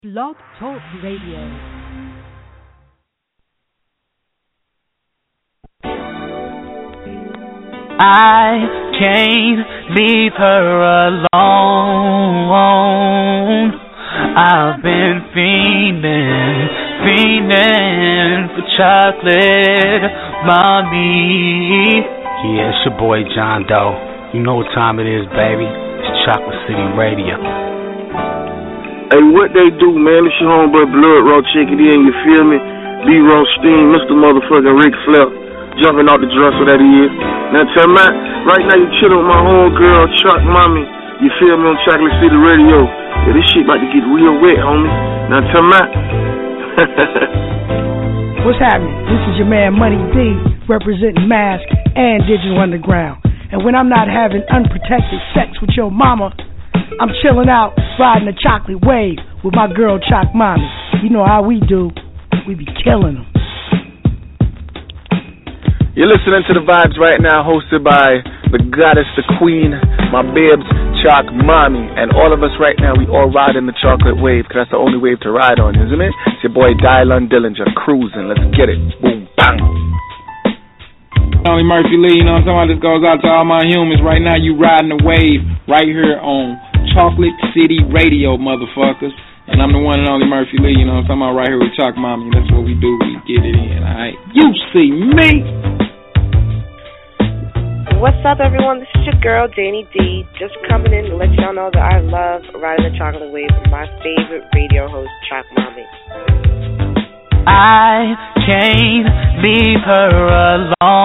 Blog Talk Radio. I can't leave her alone. I've been fiending for chocolate, mommy. Yeah, it's your boy John Doe. You know what time it is, baby. It's Chocolate City Radio. Hey, what they do, man? It's your homeboy Blood Raw. Check it in, you feel me? B-Roll Steam, Mr. Motherfucking Ric Flair. Jumping out the dresser that he is. Now tell me, right now you chillin' with my homegirl, Chuck Mommy. You feel me on Chocolate City Radio? Yeah, this shit about to get real wet, homie. Now tell me. What's happening? This is your man Money D, representing Mask and Digital Underground. And when I'm not having unprotected sex with your mama, I'm chilling out, riding a chocolate wave with my girl Choc Mommy. You know how we do. We be killing them. You're listening to The Vibes right now, hosted by the goddess, the queen, my babes, Choc Mommy. And all of us right now, we all ride in the chocolate wave, because that's the only wave to ride on, isn't it? It's your boy Dylan Dillinger, cruising. Let's get it. Boom, bang. Tony Murphy Lee, you know what I'm talking about? This goes out to all my humans. Right now, you riding the wave right here on Chocolate City Radio, motherfuckers. And I'm the one and only Murphy Lee, you know what I'm talking about, right here with Choc Mommy. That's what we do. We get it in, alright? You see me. What's up, everyone? This is your girl, Danny D, just coming in to let y'all know that I love riding the chocolate wave with my favorite radio host, Choc Mommy. I can't leave her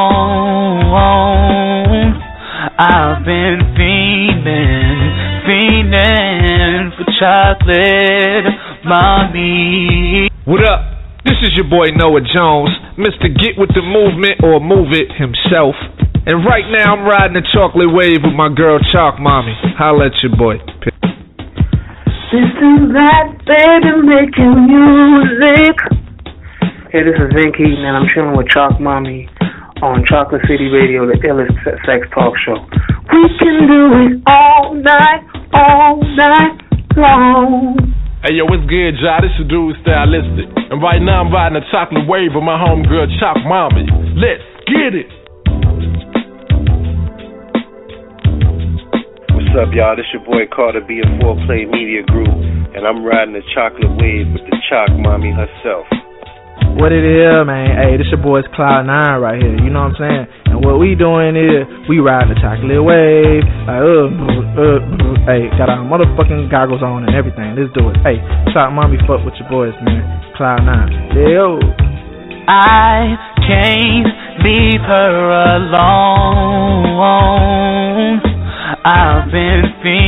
alone. I've been fiending for chocolate, mommy. What up? This is your boy Noah Jones, Mr. Get With The Movement, or Move It himself. And right now I'm riding the chocolate wave with my girl Choc Mommy. Holla at your boy. This is that baby making music. Hey, this is Vin Keaton, and I'm chilling with Choc Mommy on Chocolate City Radio, the illest sex talk show. We can do it all night long. Hey, yo, what's good, y'all? This is Dude Stylistic. And right now I'm riding a chocolate wave with my homegirl, Choc Mommy. Let's get it. What's up, y'all? This your boy Carter B of 4Play Media Group, and I'm riding the chocolate wave with the Choc Mommy herself. What it is, man? Hey, this your boy's Cloud9 right here. You know what I'm saying? And what we doing is we riding the chocolate wave. Hey, got our motherfucking goggles on and everything. Let's do it. Hey, Choc Mommy, fuck with your boys, man. Cloud9. Yo. I can't leave her alone. I've been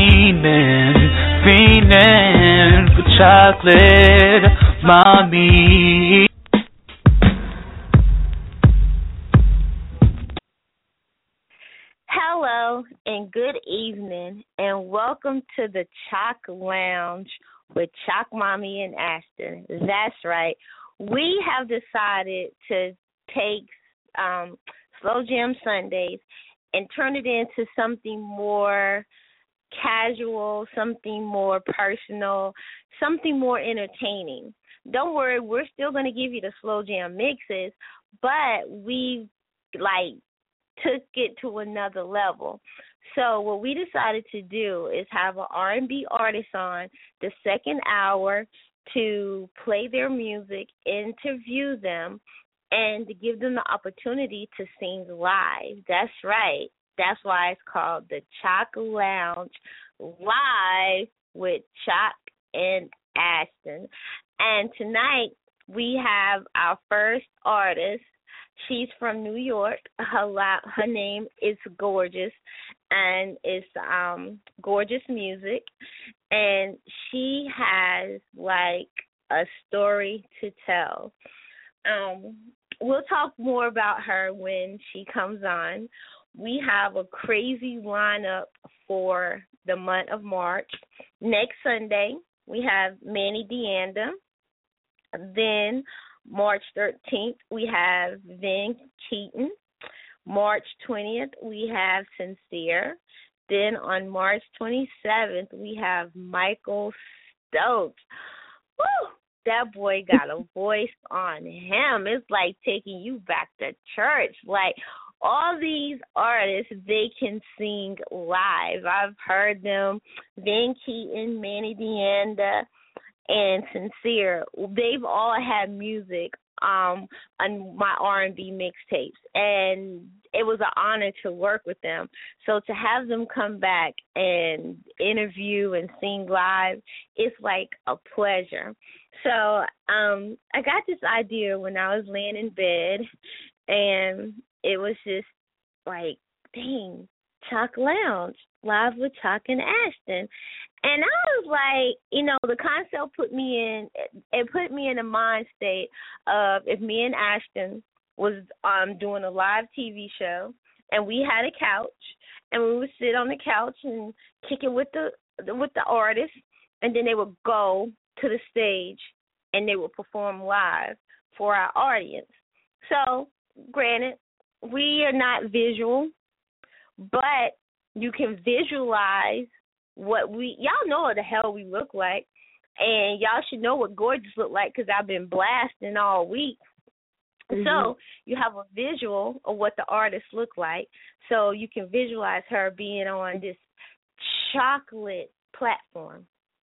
fiending for chocolate, mommy. Hello and good evening, and welcome to the Choc Lounge with Choc Mommy and Ashton. That's right. We have decided to take Slow Jam Sundays and turn it into something more casual, something more personal, something more entertaining. Don't worry, we're still going to give you the Slow Jam mixes, but we took it to another level. So what we decided to do is have an R&B artist on the second hour to play their music, interview them, and to give them the opportunity to sing live. That's right. That's why it's called the Choc Lounge, live with Choc and Ashton. And tonight we have our first artist. She's from New York. Her name is Gorgeous, and it's Gorgeous Music. And she has a story to tell. We'll talk more about her when she comes on. We have a crazy lineup for the month of March. Next Sunday, we have Manny Deanda. Then March 13th, we have Vin Keaton. March 20th, we have Sincere. Then on March 27th, we have Michael Stokes. Woo! that boy got a voice on him. It's like taking you back to church. Like, all these artists, they can sing live. I've heard them, Van Keaton, Manny Deanda, and Sincere. They've all had music on my R&B mixtapes, and it was an honor to work with them. So to have them come back and interview and sing live, it's like a pleasure. So I got this idea when I was laying in bed, and it was just like, dang, Chalk Lounge, live with Chalk and Ashton. And I was like, the concept put me in a mind state of if me and Ashton was doing a live TV show, and we had a couch, and we would sit on the couch and kick it with the artists, and then they would go to the stage and they would perform live for our audience. So, granted, we are not visual, but you can visualize what y'all know what the hell we look like, and y'all should know what Gorgeous look like because I've been blasting all week. Mm-hmm. So you have a visual of what the artists look like, so you can visualize her being on this chocolate platform.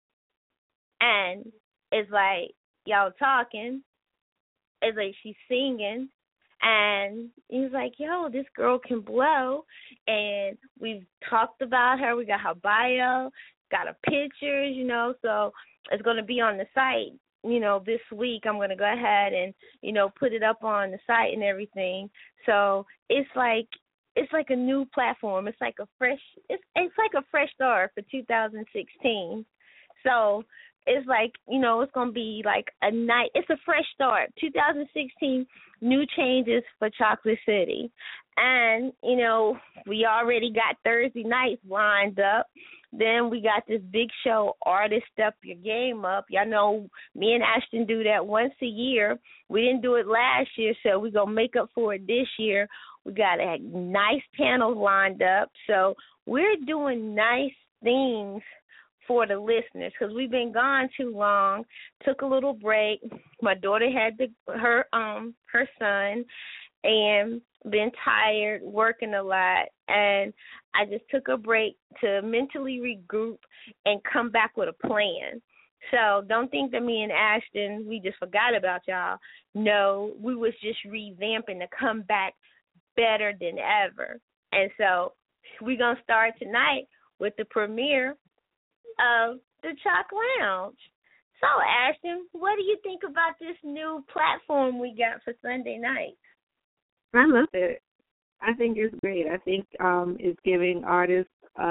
And it's like y'all talking, it's like she's singing, and he's like, yo, this girl can blow. And we've talked about her. We got her bio, got her pictures, so it's going to be on the site, this week. I'm going to go ahead and, put it up on the site and everything. So it's like a new platform. It's like a fresh start for 2016. So it's like, it's going to be like it's a fresh start. 2016, new changes for Chocolate City. And, we already got Thursday nights lined up. Then we got this big show, Artist Step Your Game Up. Y'all know me and Ashton do that once a year. We didn't do it last year, so we're going to make up for it this year. We got a nice panel lined up. So we're doing nice things for the listeners because we've been gone too long. Took a little break. My daughter had her son, and been tired, working a lot, and I just took a break to mentally regroup and come back with a plan. So don't think that me and Ashton, we just forgot about y'all. No, we was just revamping to come back better than ever. And so we're going to start tonight with the premiere of the Chalk Lounge. So, Ashton, what do you think about this new platform we got for Sunday night? I love it. I think it's great. I think it's giving artists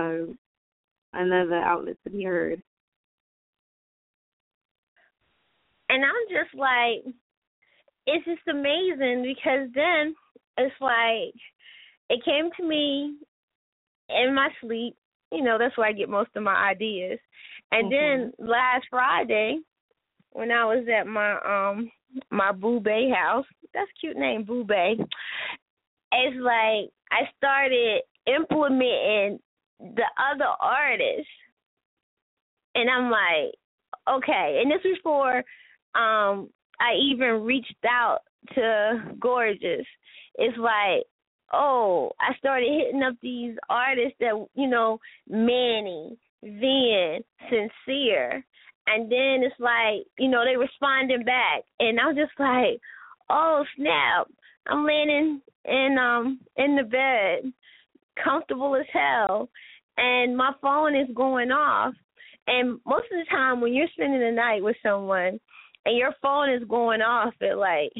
another outlet to be heard. And I'm just like, it's just amazing because then it's like, it came to me in my sleep. That's where I get most of my ideas. And then last Friday, when I was at my Boo Bay house, that's a cute name, Boo Bay, it's like I started implementing the other artists. And I'm like, okay. And this was before I even reached out to Gorgeous. It's like, I started hitting up these artists that, Manny, Van, Sincere. And then it's like, they responding back. And I'm just like, oh, snap. I'm laying in the bed, comfortable as hell, and my phone is going off. And most of the time when you're spending the night with someone and your phone is going off at like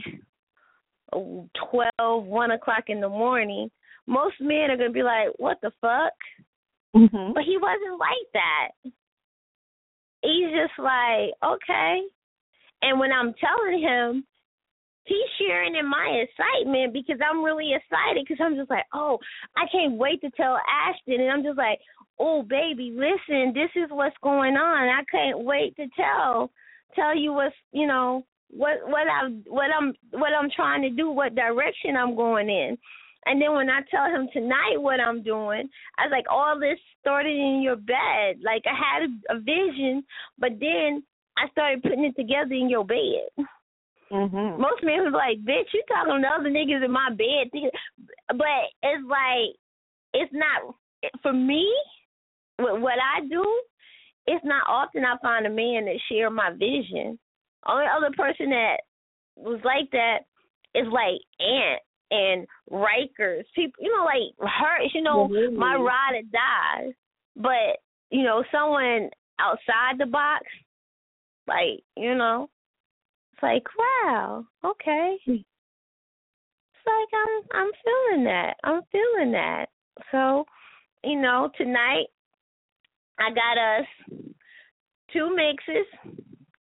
12, 1 o'clock in the morning, most men are going to be like, what the fuck? Mm-hmm. But he wasn't like that. He's just like, okay. And when I'm telling him, he's sharing in my excitement because I'm really excited because I'm just like, oh, I can't wait to tell Ashton. And I'm just like, oh, baby, listen, this is what's going on. I can't wait to tell you what's, what I'm trying to do, what direction I'm going in. And then when I tell him tonight what I'm doing, I was like, all this started in your bed. Like, I had a vision, but then I started putting it together in your bed. Mm-hmm. Most men was like, bitch, you talking to other niggas in my bed. But it's like, it's not, for me, what I do, it's not often I find a man that share my vision. Only other person that was like that is like Ant and Rikers. People, like her, my ride or die. But, someone outside the box, like, it's like, wow, okay. It's like I'm feeling that. I'm feeling that. So, tonight I got us 2 mixes,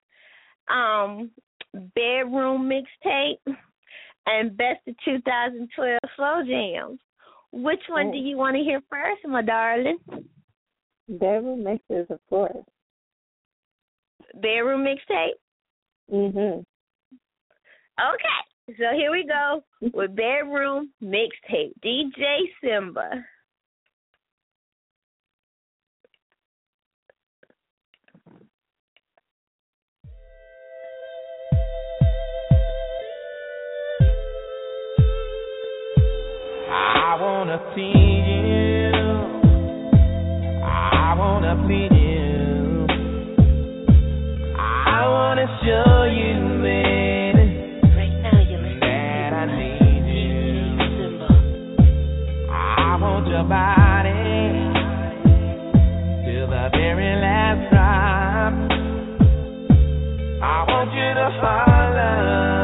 bedroom mixtape and best of 2012 slow jams. Which one do you want to hear first, my darling? Bedroom mixes, of course. Bedroom mixtape? Mm-hmm. Okay, so here we go with bedroom mixtape. DJ Simba. I wanna see you. I wanna please you. I wanna show you, baby, right now that I need you. I want your body till the very last drop. I want you to follow.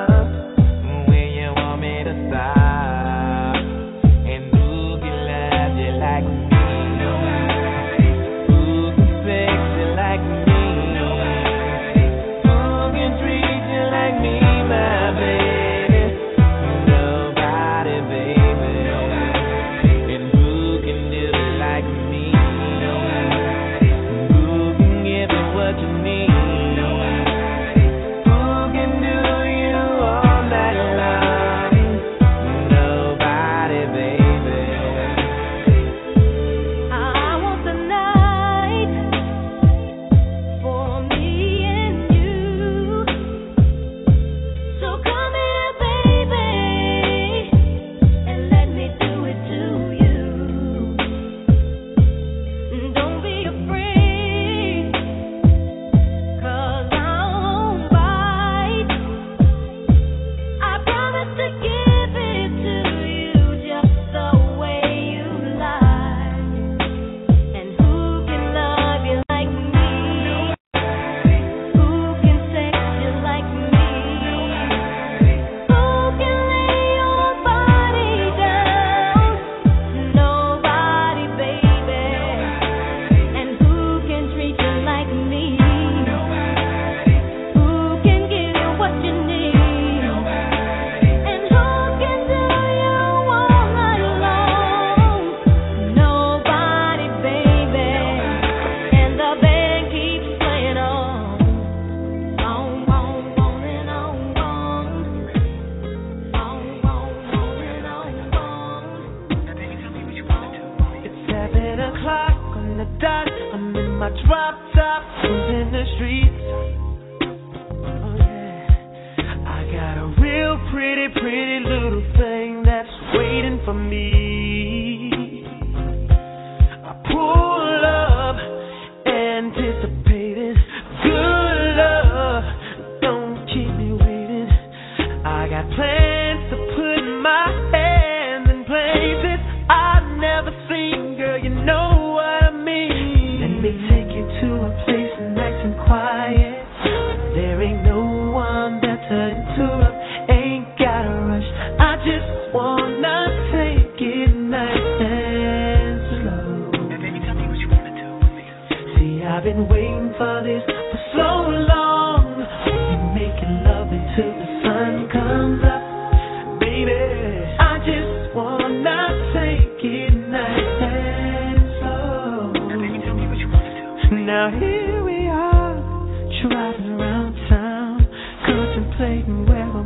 I've been waiting for this for so long. We're making love until the sun comes up. Baby, I just wanna take it nice and slow. Now baby, tell me what you wanna do. Now here we are, driving around town, contemplating where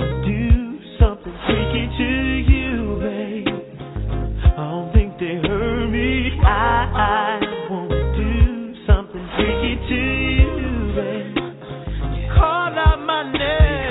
wanna do something freaky to you, babe. I don't think they heard me. I wanna do something freaky to you, babe. Call out my name.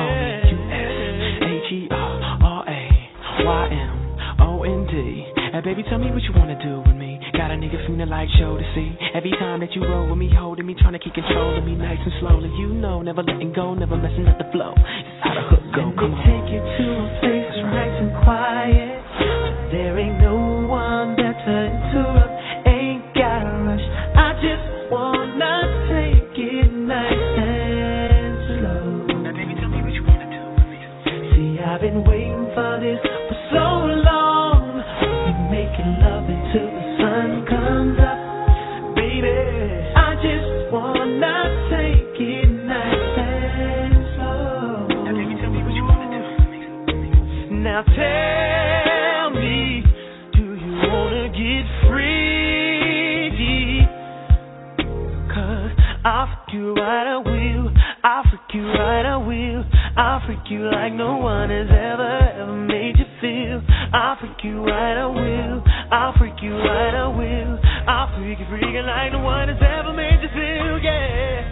USHERRAYMOND. And baby, tell me what you wanna do with me. Got a nigga feeling like show to see. Every time that you roll with me, holding me, trying to keep control of me, nice and slowly. You know, never letting go, never messing up the flow. It's how the hook go. Come on. Take you to a place that's nice and quiet. There ain't no one there to interrupt. Ain't gotta rush. I just wanna take it nice and slow. Now baby, tell me what you wanna do with me. See, I've been waiting for this for so long. Making love until the sun comes up, baby. I just wanna take it nice and slow. Now, baby, tell me what you wanna do for me. Now tell me, do you wanna get free? 'Cause I'll freak you right, I will. I'll freak you right, I will. I'll freak you like no one has ever made you feel. I'll freak you right, I will. I'll freak you right, I will. I'll freak you freaking like no one has ever made you feel, yeah.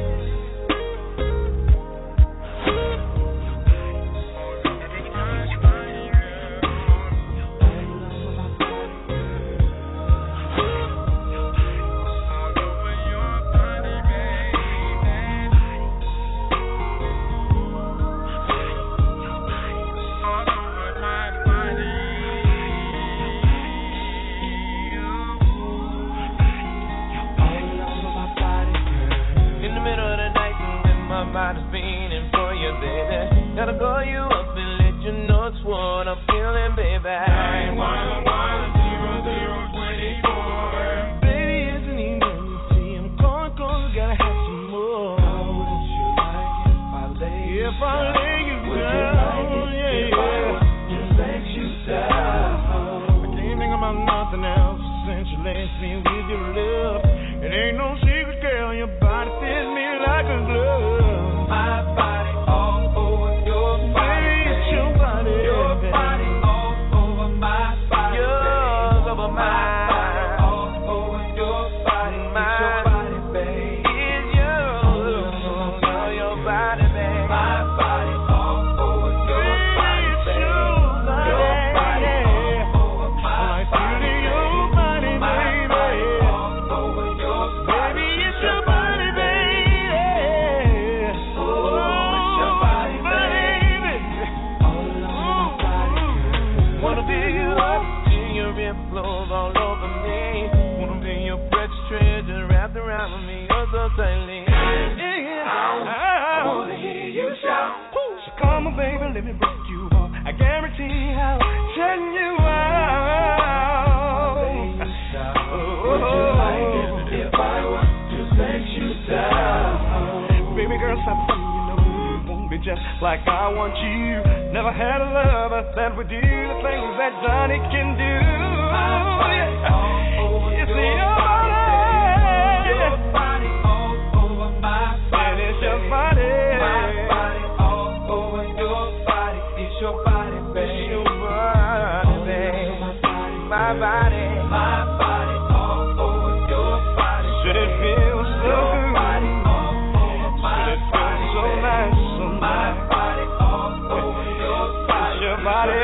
Body's beating for you, baby. Gotta call you up and let you know it's what I'm feeling, baby. 911-0024. Baby, isn't even easy. I'm calling 'cause I gotta have some more. How would you like it if I lay you down? Would you like it if I just let you down? I can't think about nothing else since you last me with your love. It ain't no secret, girl. Your body fits me like a glove. My body all over your body. Baby, it's your body. Your body all over my body. Yours over mine. All over your body. It's your body, babe. It's yours over your body, babe. My body all over your body, babe. Your body all over my body. Your body, baby. All over your body. Baby, it's your body, baby. Flows all over me. Wanna be your precious treasure wrapped around me, oh so tightly. Yeah. I wanna hear you shout. So come on, baby, let me break you off. I guarantee I'll turn you out. Would you like it if I were to let you down? Baby girl, stop saying you know you won't be just like I want you. Never had a lover that would do the things that Johnny can do. It's your body all over my body. It's your body. My body all over your body. It's your body, baby. It's your body, baby. My body. My body all over your body. Should it feel so good? Should it feel so nice? My body all over your body. It's your body.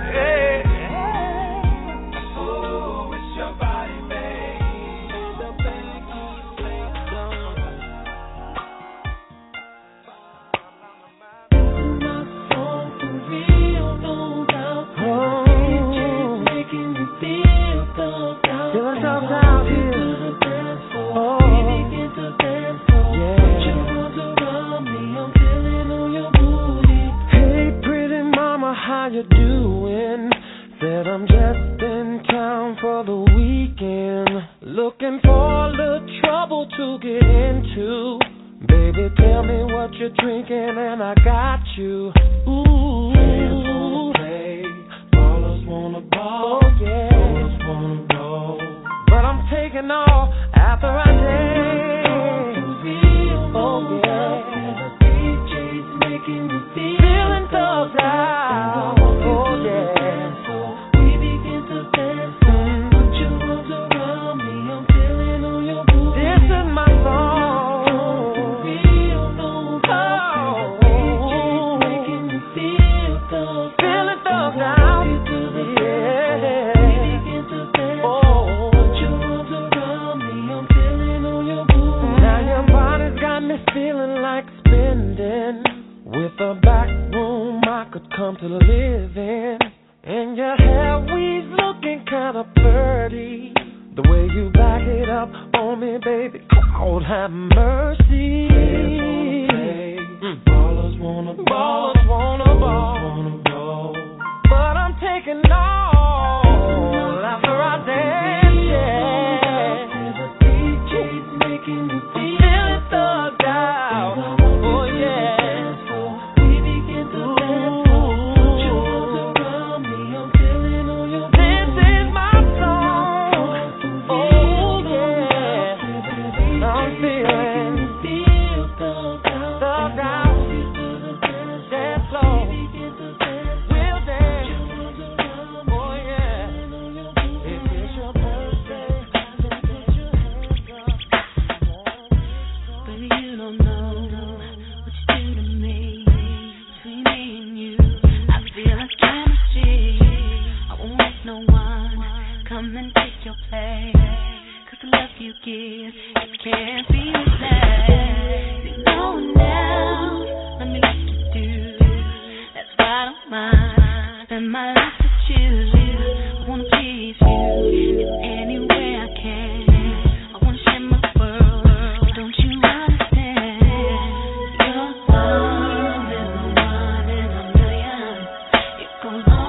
How you doing? Said I'm just in town for the weekend. Looking for a little trouble to get into. Baby, tell me what you're drinking and I got you. Ooh, fans wanna play, ballers wanna ball, oh, yeah. Ballers wanna roll. But I'm taking all after I take. Oh yeah, the DJ's making me feeling thugs. could come to live in. And your hair weaves looking kinda pretty. The way you back it up on me, baby, Lord have mercy. Ballers wanna ball, but I'm taking all after I dance, yeah. The DJ's making me feel thugged out, oh yeah. We begin to dance, don't you want to come me? I'm feeling on your this is my song, oh yeah. I'm feeling thugged out. Dance slow. Come and take your place, 'cause the love you give, it can't be replaced. You know now, let me let you do, that's why I don't mind, spend my life with you, I wanna please you, in any way I can, I wanna share my world, don't you understand, your love is the one in a million, it goes on.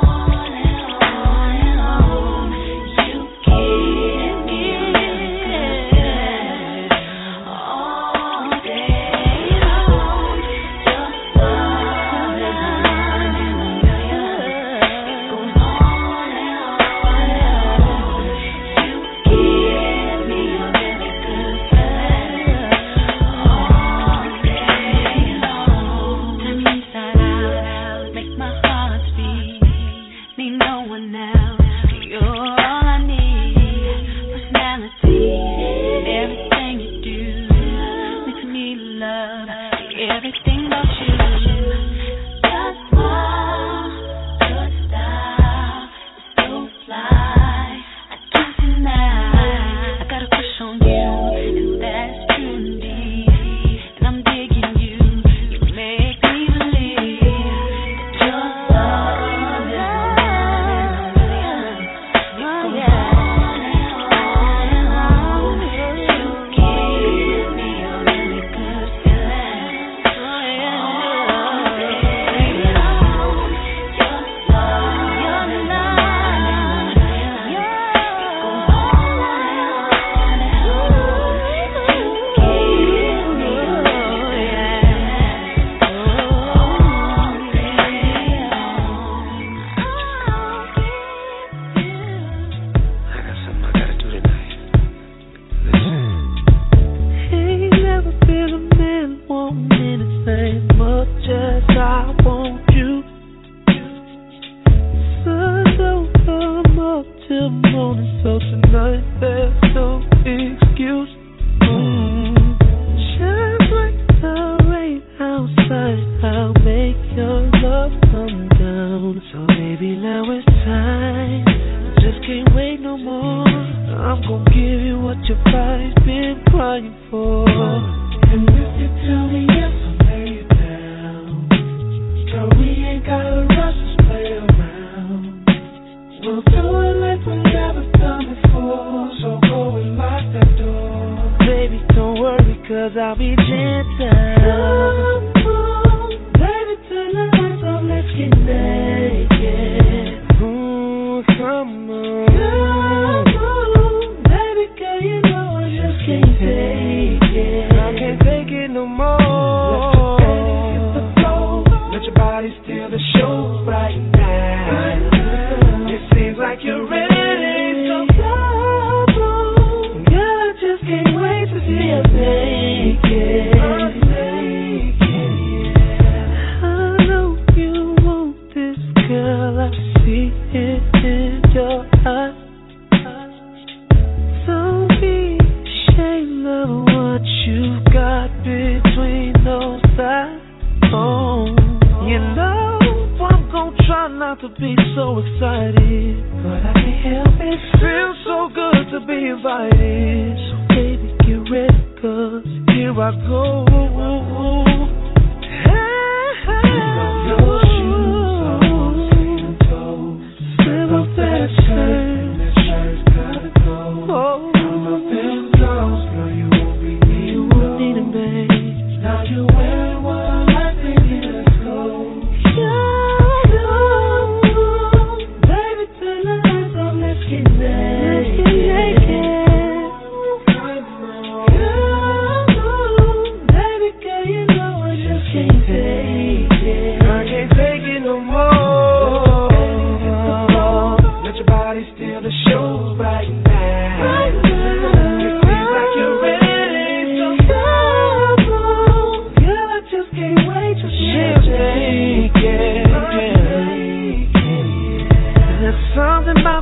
Your shoes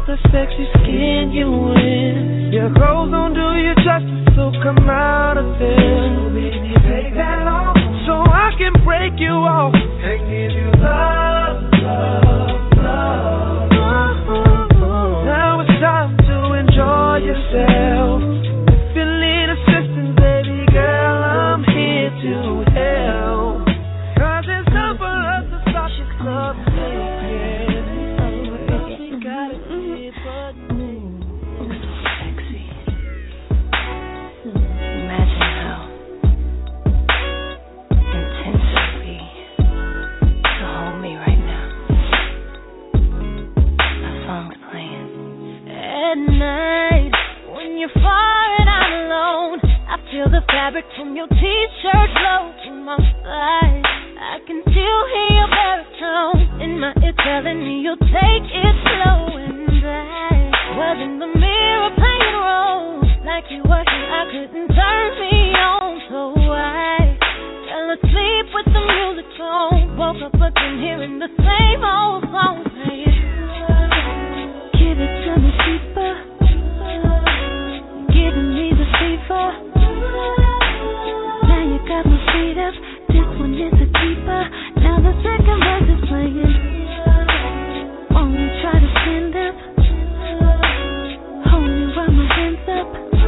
the sexy skin you in. Your clothes don't do you justice, so come out of there. Baby, take that off so I can break you off and give you love, love, love. Now it's time to enjoy yourself. If you need assistance, baby girl, I'm here to help. 'Cause it's time for us to start this club again. We got it here, but sexy. Imagine how intense it would be to hold me right now. My song's playing. at night, when you're far and I'm alone, I feel the fabric from your t-shirt blow to my thighs. I can still hear your baritone in my ear telling me you'll take it slow. And I was in the mirror playing roles like you were here. I couldn't turn me on, so I fell asleep with the music on. Woke up again hearing the same old song playing. Give it to me deeper, giving me the fever. Now you got my feet up. This one is a keeper. Now the second verse is playing. Won't you try to stand up? Hold me while my hands up.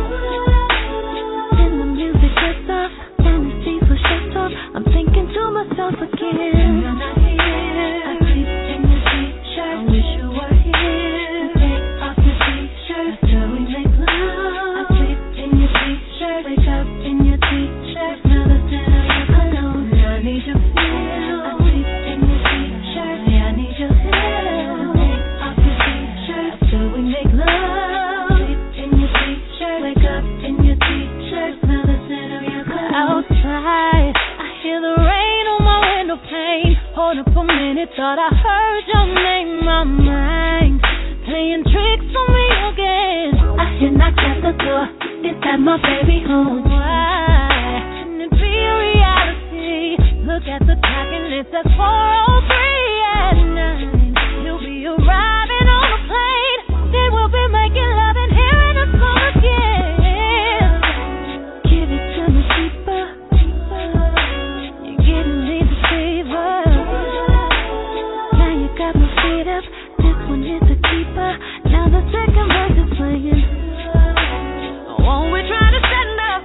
Then the music gets off. Fantasy for shut off. I'm thinking to myself again. You're not here. I sleep in your t-shirt. I wish you were here. Take off your t-shirt after we make love. I sleep in your t-shirt. Wake up in your t-shirt. Smell the scent of your cologne. I need your feel. I sleep in your t-shirt. Yeah, I need your feel. Take off your t-shirt after we make love. Sleep in your t-shirt. Wake up in your t-shirt. Smell the scent of your cologne. Outside, I hear the rain on my window pane. Hold up a minute, thought I heard your name. My mind playing tricks on me again. I hear knocks at the door. Is that my baby home? Why can it be a reality? Look at the clock and it's at 4:03 at night. You'll be arriving on a plane. Then we'll be making love and hearing the song again. Give it to me deeper. You're giving me the fever. Now you got my feet up. This one is a keeper. Now the second verse is playing. Won't we try to stand up?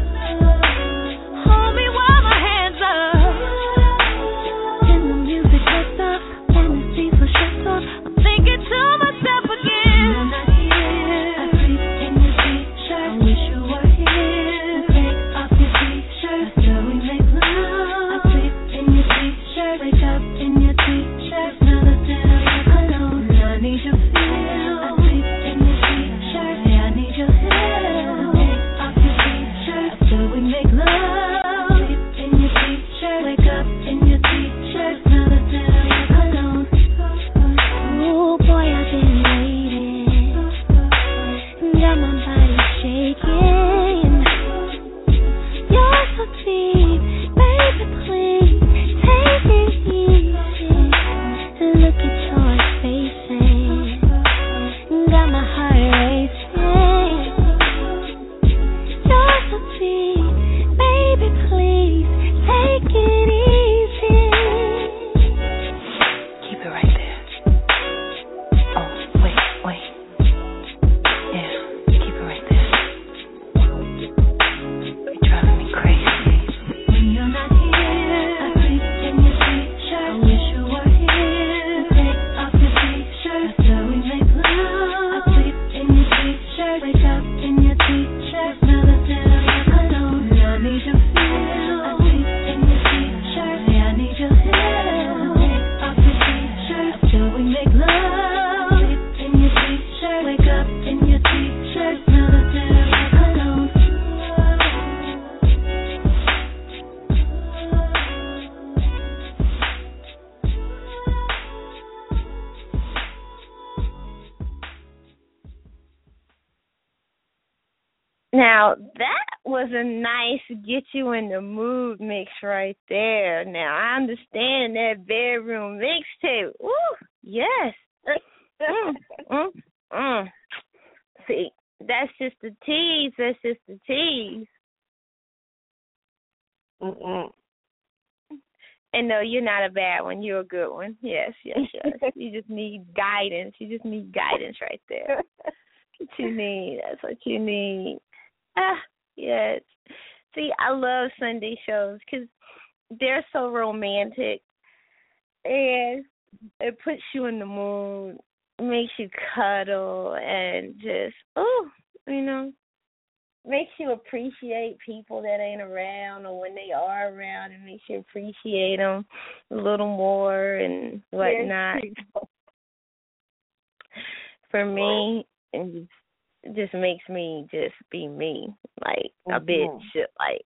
Hold me while my hands up. Then the music gets off. Fantasy for shut off. I'm thinking to myself again. You're not here. I sleep in your t-shirt. I wish you were here. Take off your t-shirt after we make love. I sleep in your t-shirt. Wake up in your t-shirt. Smell the scent of your cologne. I need your feel. I sleep in your t-shirt. Yeah, I need your feel. Take off your t-shirt after we make love. Sleep in your t-shirt. Wake up in your t-shirt. Smell the scent of your cologne. Ooh, boy, I've been waiting. Got my body shaking. You're so deep, baby, please take it easy. Look at your facing. Got my heart racing. You're so deep, baby, please take it easy. Keep it right there. Oh, wait. Yeah, keep it right there. You're driving me crazy. When you're not here, I sleep in your t-shirt. I wish you were here. Take off your t-shirt after we make love. I sleep in your t-shirt. Wake up in your t-shirt. Smell the scent of your cologne. I need your feel. I sleep in your t-shirt. Yeah, I need your feel. Take off your t-shirt after we make love. Sleep in your t-shirt. Wake up in your t-shirt. Smell the scent of your cologne. Now, that was a nice get you in the mood mix right there. Now, I understand that bedroom mixtape. Ooh, yes. See, that's just the tease. That's just the tease. And no, you're not a bad one. You're a good one. Yes. You just need guidance. You just need guidance right there. That's what you need. That's what you need. Yes. See, I love Sunday shows because they're so romantic. And it puts you in the mood, makes you cuddle, and just, makes you appreciate people that ain't around, or when they are around, it makes you appreciate them a little more and whatnot. For me, it just makes me just be me, like a bitch, like,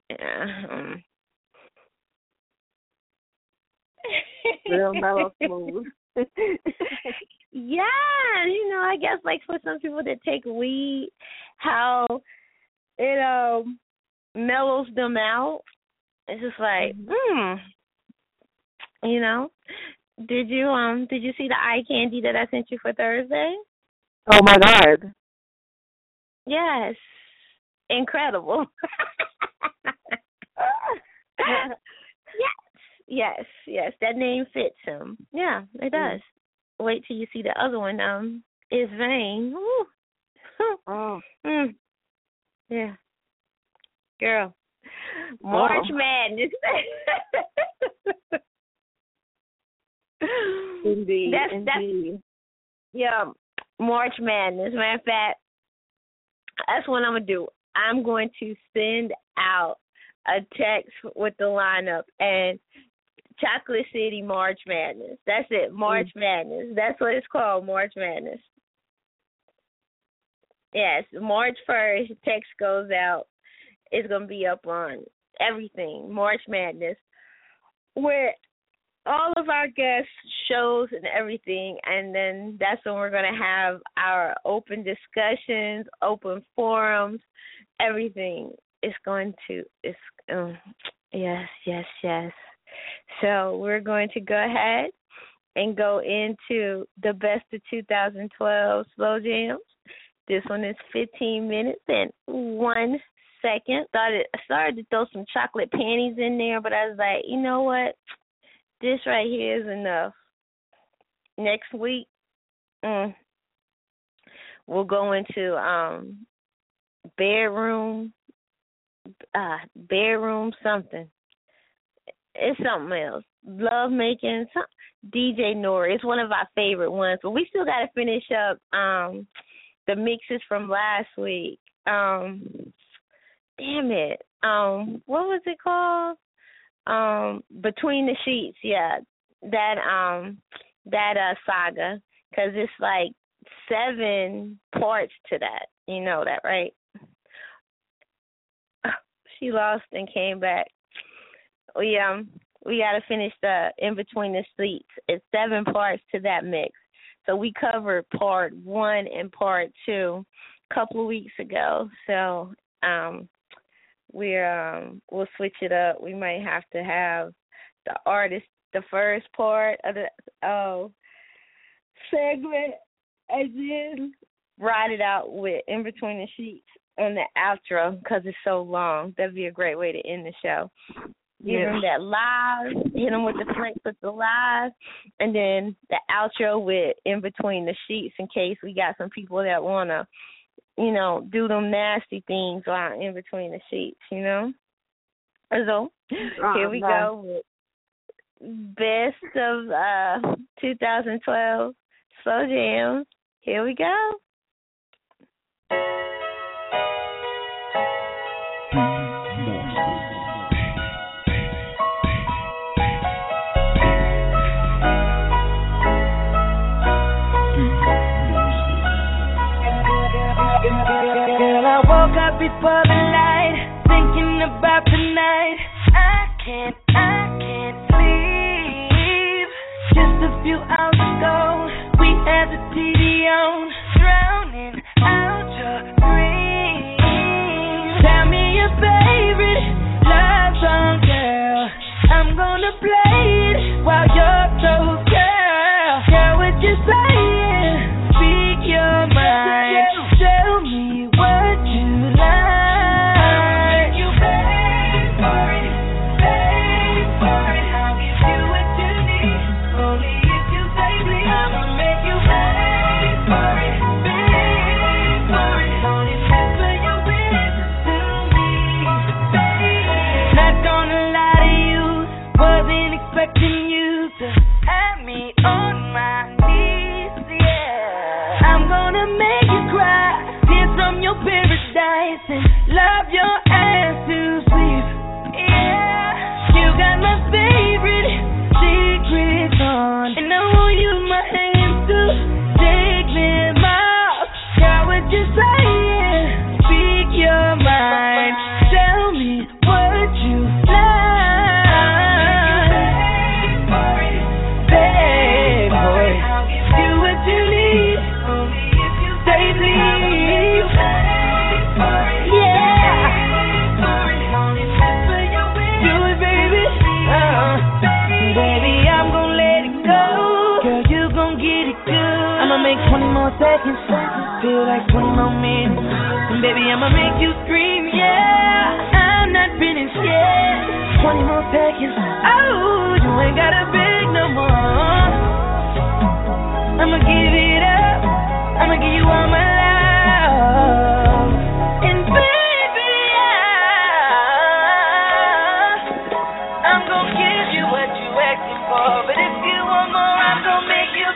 real mellow smooth. Yeah, I guess like for some people that take weed, how it mellows them out. It's just like, Did you see the eye candy that I sent you for Thursday? Oh my God. Yes. Incredible. Yes. That name fits him. Yeah, it does. Wait till you see the other one. It's Vane. Yeah. Girl. March Madness. Indeed. Yeah, March Madness. Matter of fact, that's what I'm going to do. I'm going to send out a text with the lineup and Chocolate City March Madness. That's it, March Madness. That's what it's called, March Madness. Yes, March 1st, text goes out. It's going to be up on everything, March Madness, where all of our guest shows and everything, and then that's when we're going to have our open discussions, open forums, everything. It's going to, yes. So we're going to go ahead and go into the best of 2012 slow jams. This one is 15 minutes and 1 second. I started to throw some chocolate panties in there, but I was like, you know what? This right here is enough. Next week, we'll go into bedroom something. It's something else. Love making. DJ Nori. It's one of our favorite ones. But we still got to finish up the mixes from last week. Damn it. What was it called? Between the Sheets. Yeah. That saga. Because it's like 7 parts to that. You know that, right? She lost and came back. We got to finish the In Between the Sheets. It's 7 parts to that mix. So we covered part 1 and part 2 a couple of weeks ago. So we'll switch it up. We might have to have the artist the first part of the segment, and then ride it out with In Between the Sheets on the outro because it's so long. That'd be a great way to end the show. Give them that live, hit them with the flex with the live, and then the outro with In Between the Sheets in case we got some people that want to, do them nasty things while In Between the Sheets, So here we go with best of 2012 slow jams. Here we go. Woke up before the light, thinking about tonight. I can't sleep. Just a few hours ago, we had the TV on, drowning out your dreams. Tell me your favorite love song, girl. I'm gonna play it while you're close, girl. Girl, what you saying? Speak your face and love your ass to sleep. Yeah, you got my favorite secrets on, and I want you my hands to take them off. Got what you saying? Speak your mind. Tell me what you like. Bad boy, do what you need. Say please. Yeah. Do it, baby. Baby, I'm gon' let it go. Girl, you gon' get it good. I'ma make 20 more seconds feel like 20 more minutes. And baby, I'ma make you scream, yeah. I'm not finished yet. 20 more seconds. Oh, you ain't gotta beg no more. I'ma give it up. I'ma give you all my love. And baby, I'm gonna give you what you asking for. But if you want more, I'm gonna make you.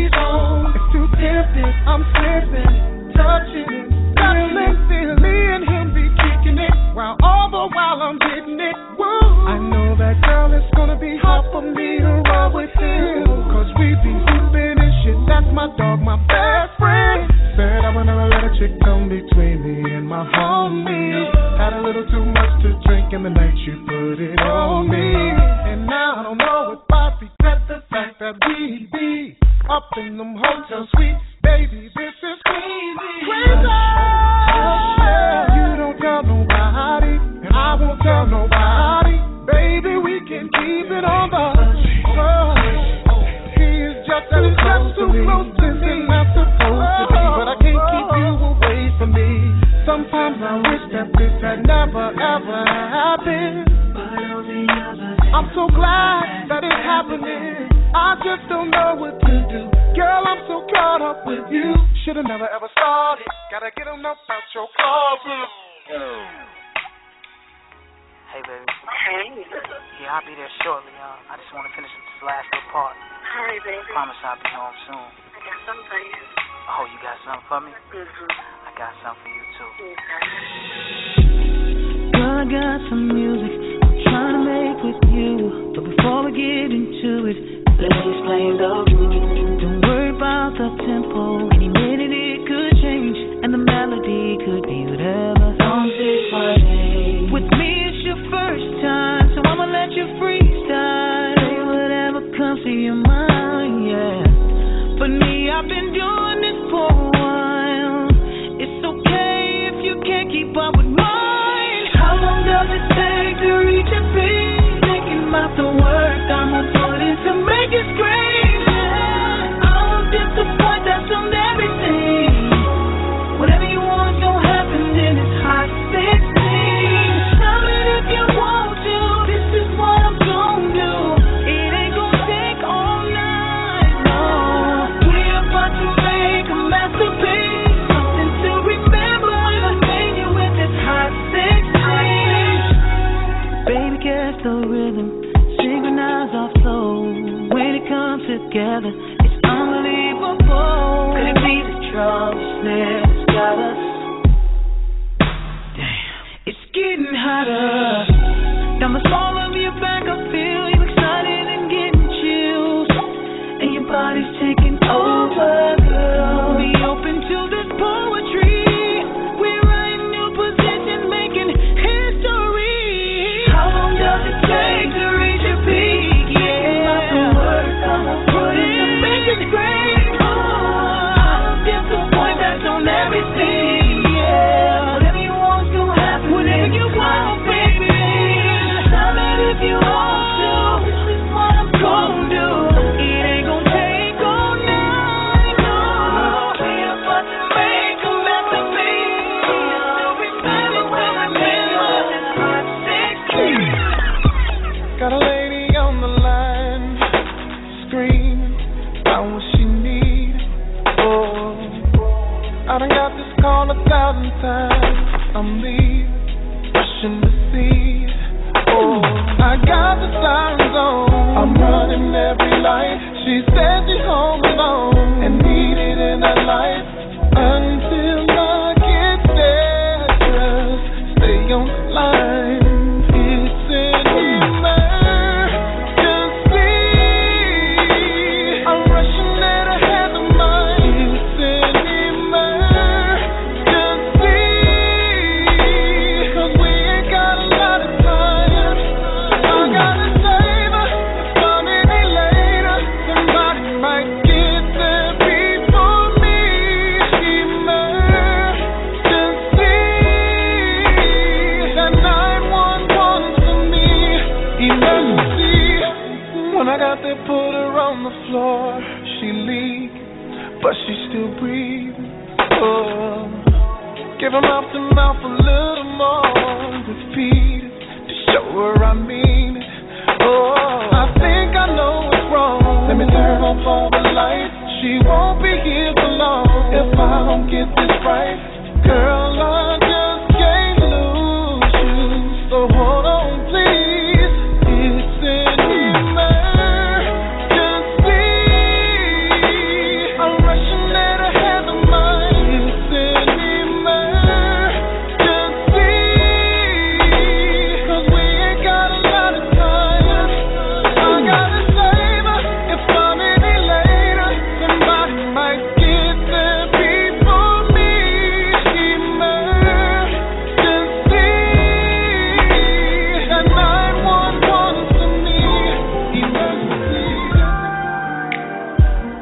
I'm slipping, touching it, feeling me and we be up in them hotel suites. Baby, this is crazy. Crazy. You don't tell nobody, and I won't tell nobody. Baby, we can keep it on the low. He is just too close to me. Not supposed to be, but I can't keep you away from me. Sometimes I wish that this had never ever happened. I'm so glad that it's happening. I just don't know what to do. Girl, I'm so caught up with you. Should've never ever started. Gotta get him up out your closet. Hey, baby. Hey. Yeah, I'll be there shortly. I just want to finish this last little part. Hi, baby. Promise I'll be home soon. I got something for you. Oh, you got something for me? Mm-hmm. I got something for you, too. Girl, I got some music I'm trying to make with you. But before we get into it, let me explain the rules. Don't worry about the tempo. Any minute it could change, and the melody could be whatever. Don't sit quiet. With me it's your first time, so I'ma let you freestyle. Say whatever comes to your mind, yeah. For me, I've been doing this for a while. It's okay if you can't keep up with mine. How long does it take to reach a peak? Thinking about the work I'ma put in to make it scream. Yeah. I won't disappoint, that's on everything. Whatever you want, don't happen in this hot 16. Tell it if you want to. This is what I'm gonna do. It ain't gonna take all night, no. We're about to make a masterpiece, something to remember. Hang you with this hot 16. Baby, catch the rhythm, synchronize our flow. When it comes together, it's unbelievable. Could it be the trouble that's got us? Damn, it's getting hotter. Down the small of your back, I feel you excited and getting chills, and your body's taking over, girl. Be open to this poetry. We're right in new position, making history. How long does it take to reach a peak? Yeah, the work I'ma put in to make it great. I don't disappoint, that's on everything. Yeah, whatever you want to happen. Whatever you want, baby. Tell it if you want to. This is what I'm gonna do. It ain't gonna take all night, no. We're about to make a masterpiece. Still remember when I met you at this hot 16. Got a lady on the line, screaming about what she need. Oh, I done got this call 1,000 times. I'm leaving, rushing to see. Oh, I got the sirens on. I'm running every light. She said she's home alone and needed in that life. Until I get there, just stay on the line. It's an emergency. I'm rushing at ahead of mine. It's an emergency. 'Cause we ain't got a lot of time. I gotta save her. It's coming in later. Somebody might get there before me. Emergency. That 911 for me. Emergency. When I got there, put her on the floor. She leaked, but she still breathing. Oh, give her mouth to mouth a little more. Repeat it to show her I mean it. Oh, I think I know what's wrong. Let me turn off all the lights. She won't be here for long if I don't get this right. Girl, I just can't lose you. So hold on, please. It's an emergency. I'm rushing at ahead of mine. It's an emergency. 'Cause we ain't got a lot of time. I gotta save her if I'm any later.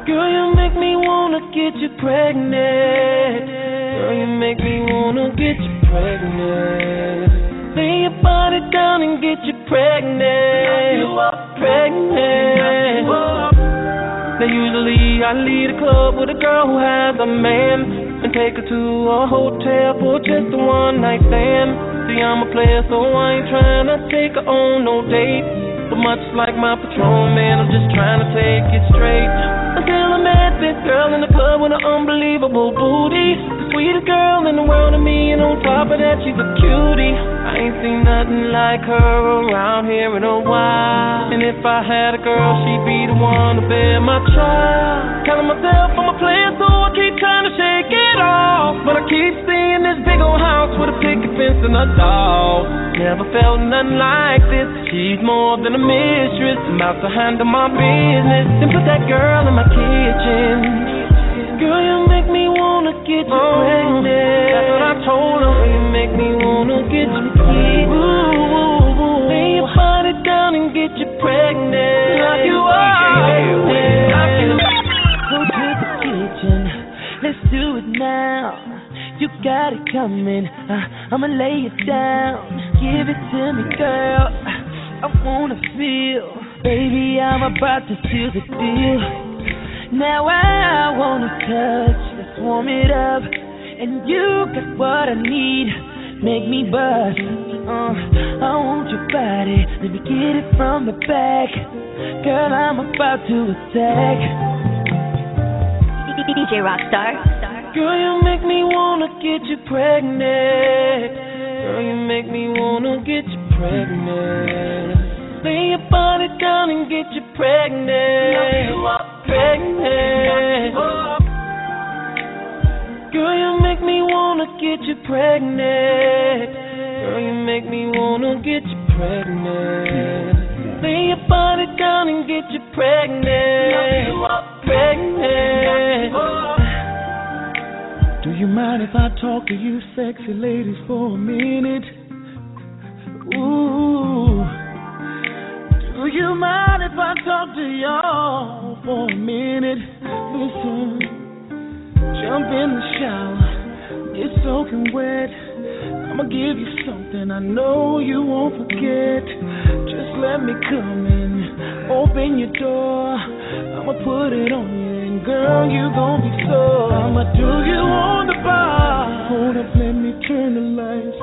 Girl, you make me wanna get you pregnant. Girl, you make me wanna get you pregnant. Lay your body down and get you pregnant. You are pregnant. Now usually I leave a club with a girl who has a man and take her to a hotel for just a one night stand. See, I'm a player, so I ain't trying to take her on no date. But much like my Patron, man, I'm just trying to take it straight. Until I met this girl in the club with an unbelievable booty, the sweetest girl in the world to me, and on top of that, she's a cutie. I ain't seen nothing like her around here in a while. And if I had a girl, she'd be the one to bear my child. Telling myself I'm a player, so I keep trying to shake it off. But I keep seeing this big old house with a picket fence and a dog. Never felt nothing like this. She's more than a mistress. I'm out to handle my business. Then put that girl in my kitchen. Girl, you make me wanna get you pregnant. That's what I told her. You make me wanna get you pregnant. Lay your body down and get you pregnant. Like you are. Go to the kitchen. Let's do it now. You got it coming. I'ma lay it down. Give it to me, girl. I wanna feel. Baby, I'm about to seal the deal. Now I wanna touch. Let's warm it up. And you got what I need. Make me buzz. I want your body. Let me get it from the back. Girl, I'm about to attack. DJ Rockstar. Girl, you make me wanna get you pregnant. Girl, you make me wanna get you pregnant. Lay your body down and get you pregnant. You are pregnant. Girl, you make me wanna get you pregnant. Girl, you make me wanna get you pregnant. Lay your body down and get you pregnant. You are pregnant. Do you mind if I talk to you sexy ladies for a minute? Ooh. Do you mind if I talk to y'all for a minute? Listen, jump in the shower, get soaking wet. I'ma give you something I know you won't forget. Just let me come in, open your door. I'ma put it on you, and girl, you gon' be so. I'ma do you on the bar. Hold up, let me turn the lights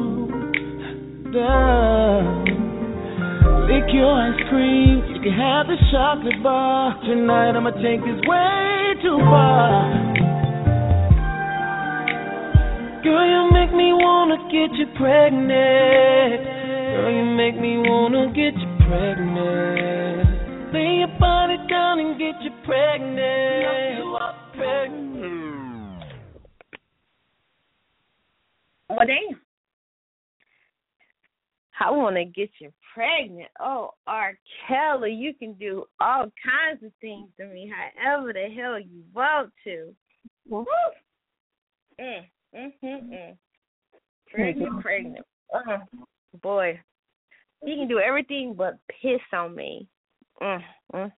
down. Lick your ice cream, you can have the chocolate bar. Tonight I'ma take this way too far. Girl, you make me wanna get you pregnant. Girl, you make me wanna get you pregnant. Lay your body down and get you pregnant. You are pregnant. Well, damn. I want to get you pregnant. Oh, R. Kelly, you can do all kinds of things to me, however the hell you want to. Woo! Pregnant. Boy, he can do everything but piss on me. God,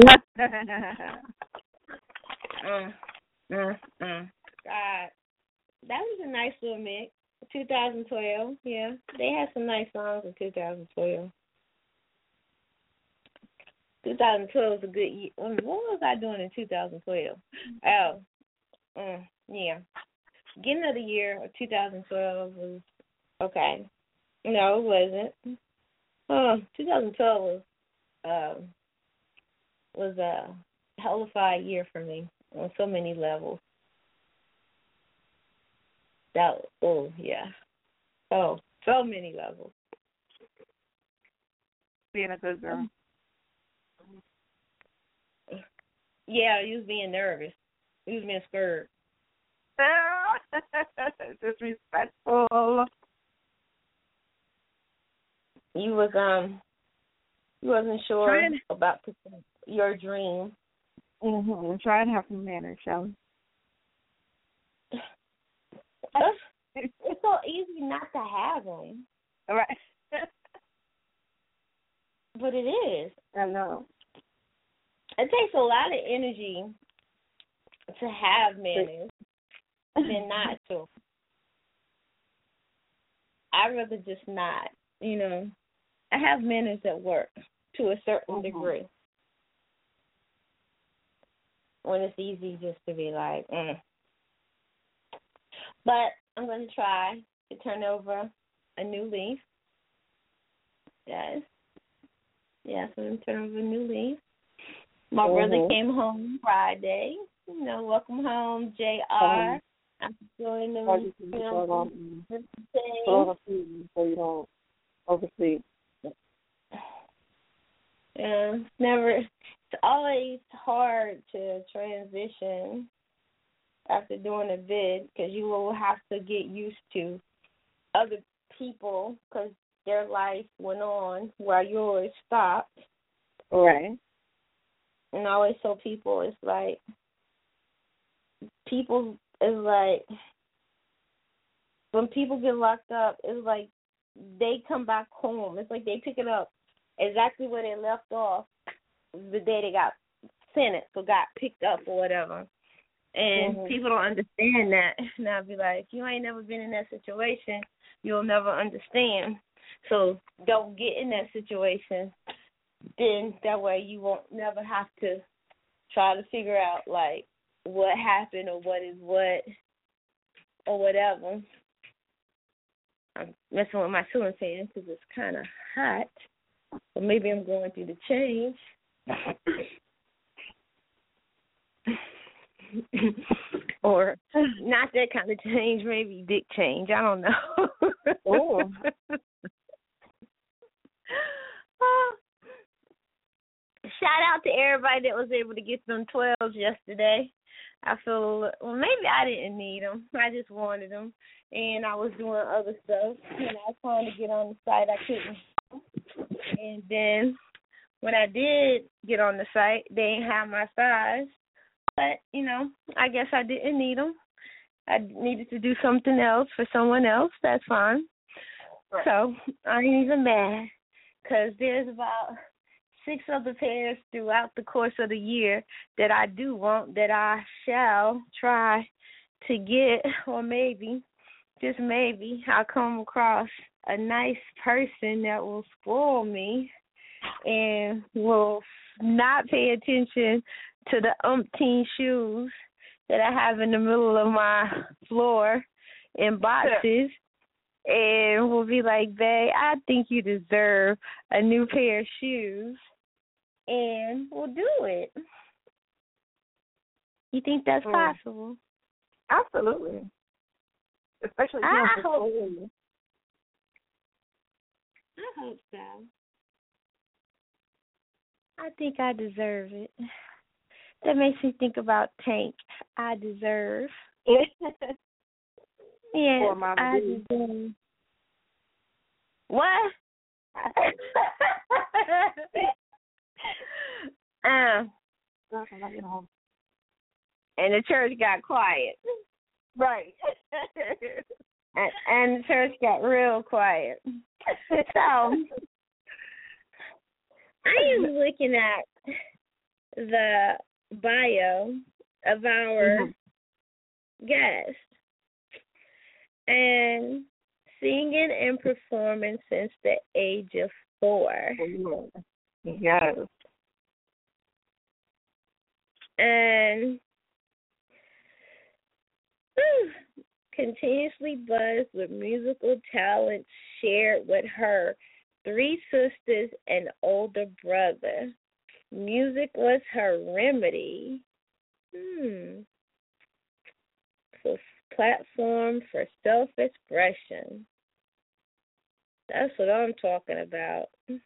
that was a nice little mix. 2012, yeah. They had some nice songs in 2012. 2012 was a good year. What was I doing in 2012? Yeah. Beginning of the year of 2012 was okay. No, it wasn't. 2012 was a hellified year for me on so many levels. So many levels. Being a good girl. Yeah, you was being nervous. You was being scared. Disrespectful. You wasn't sure about your dream. Try and have some manners, shall we? It's so easy not to have them. Right. But it is. I know. It takes a lot of energy to have manners than not to. I'd rather just not, I have manners at work to a certain degree. When it's easy just to be like, But I'm going to try to turn over a new leaf. Yes. Yes, I'm going to turn over a new leaf. My brother came home Friday. Welcome home, JR. I'm doing them, so you don't oversleep. Yeah, it's always hard to transition after doing a vid because you will have to get used to other people because their life went on while yours stopped. Right. And I always tell people, it's like, when people get locked up, it's like they come back home. It's like they pick it up exactly where they left off the day they got sentenced or got picked up or whatever. And people don't understand that. And I'll be like, if you ain't never been in that situation, you'll never understand. So don't get in that situation. Then that way you won't never have to try to figure out, like, what happened or what is what or whatever. I'm messing with my ceiling fan because it's kind of hot. Or maybe I'm going through the change. Or not that kind of change, maybe dick change. I don't know. Oh. Shout out to everybody that was able to get them 12s yesterday. I feel, maybe I didn't need them. I just wanted them. And I was doing other stuff. And I was trying to get on the site. I couldn't. And then when I did get on the site, they didn't have my size. But, I guess I didn't need them. I needed to do something else for someone else. That's fine. Right. So I ain't even mad because there's about 6 other pairs throughout the course of the year that I do want, that I shall try to get, or maybe, just maybe, I'll come across a nice person that will spoil me and will not pay attention to the umpteen shoes that I have in the middle of my floor in boxes. And will be like, babe, I think you deserve a new pair of shoes. And we'll do it. You think that's possible? Absolutely. Especially I hope so. I think I deserve it. That makes me think about Tank. I deserve. Yeah, I deserve. What? And the church got quiet. Right. and the church got real quiet. So, I am looking at the bio of our guest. And singing and performing since the age of 4. Yes. And continuously buzzed with musical talents shared with her 3 sisters and older brother. Music was her remedy. So platform for self-expression. That's what I'm talking about.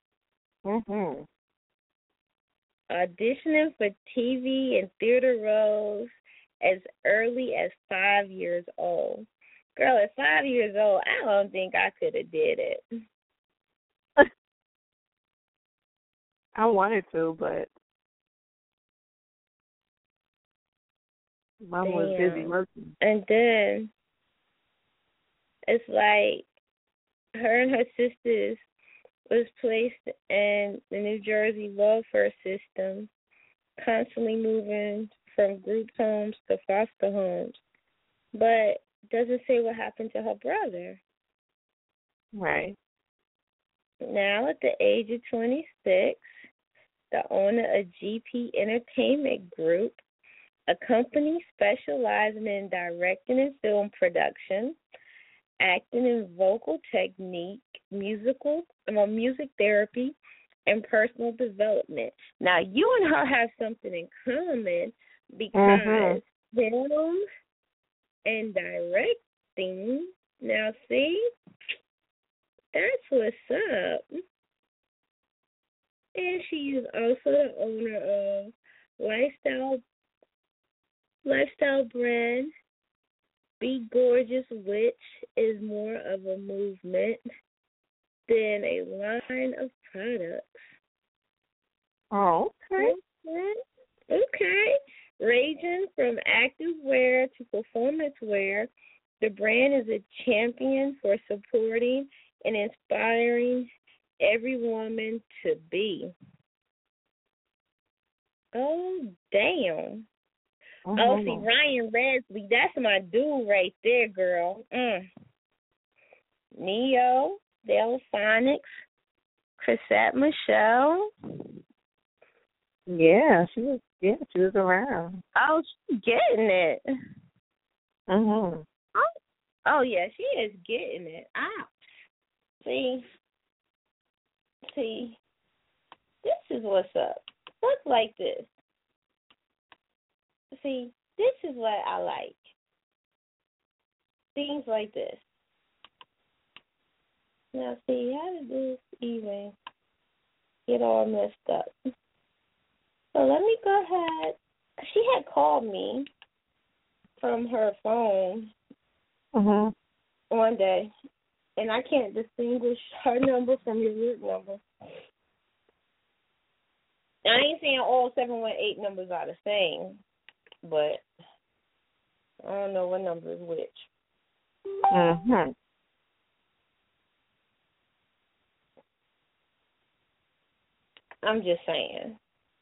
Auditioning for TV and theater roles as early as 5 years old. Girl, at 5 years old, I don't think I could have did it. I wanted to, but Mom was busy working. And then it's like her and her sisters was placed in the New Jersey welfare system constantly moving from group homes to foster homes, but doesn't say what happened to her brother. Right. Now, at the age of 26, the owner of GP Entertainment Group, a company specializing in directing and film production, acting and vocal technique, music therapy, and personal development. Now, you and her have something in common because film and directing. Now, see, that's what's up. And she is also the owner of lifestyle brand Be Gorgeous, which is more of a movement than a line of products. Oh, okay. Okay. Ranging from active wear to performance wear, the brand is a champion for supporting and inspiring every woman to be. Oh, damn. Oh, see, Ryan Leslie, that's my dude right there, girl. Neo, Delphonics, Chrisette Michelle. Yeah, she was around. Oh, she's getting it. Oh, yeah, she is getting it. See, this is what's up. Look like this. See, this is what I like. Things like this. Now, see, how did this even get all messed up? So let me go ahead. She had called me from her phone one day, and I can't distinguish her number from your work number. I ain't saying all 718 numbers are the same, but I don't know what number is which. I'm just saying.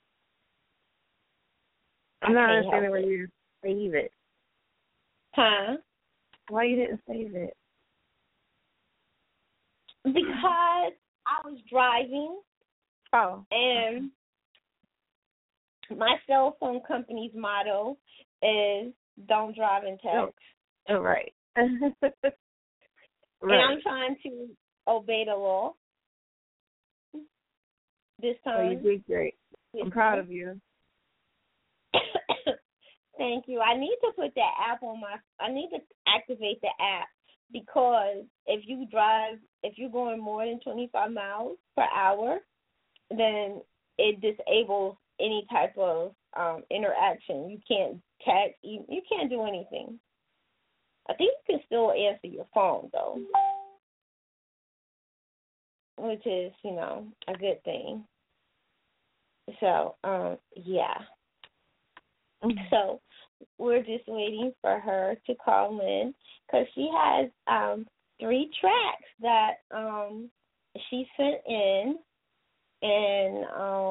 I'm not understanding where you save it. Huh? Why you didn't save it? Because I was driving. Oh. And my cell phone company's motto is don't drive and text. Oh, right. And I'm trying to obey the law this time. Oh, you did great. I'm proud of you. Thank you. I need to put that app on I need to activate the app because if you're going more than 25 miles per hour, then it disables any type of interaction. You can't text. You can't do anything. I think you can still answer your phone, though, which is, a good thing. So, yeah. So we're just waiting for her to call in because she has 3 tracks that she sent in, and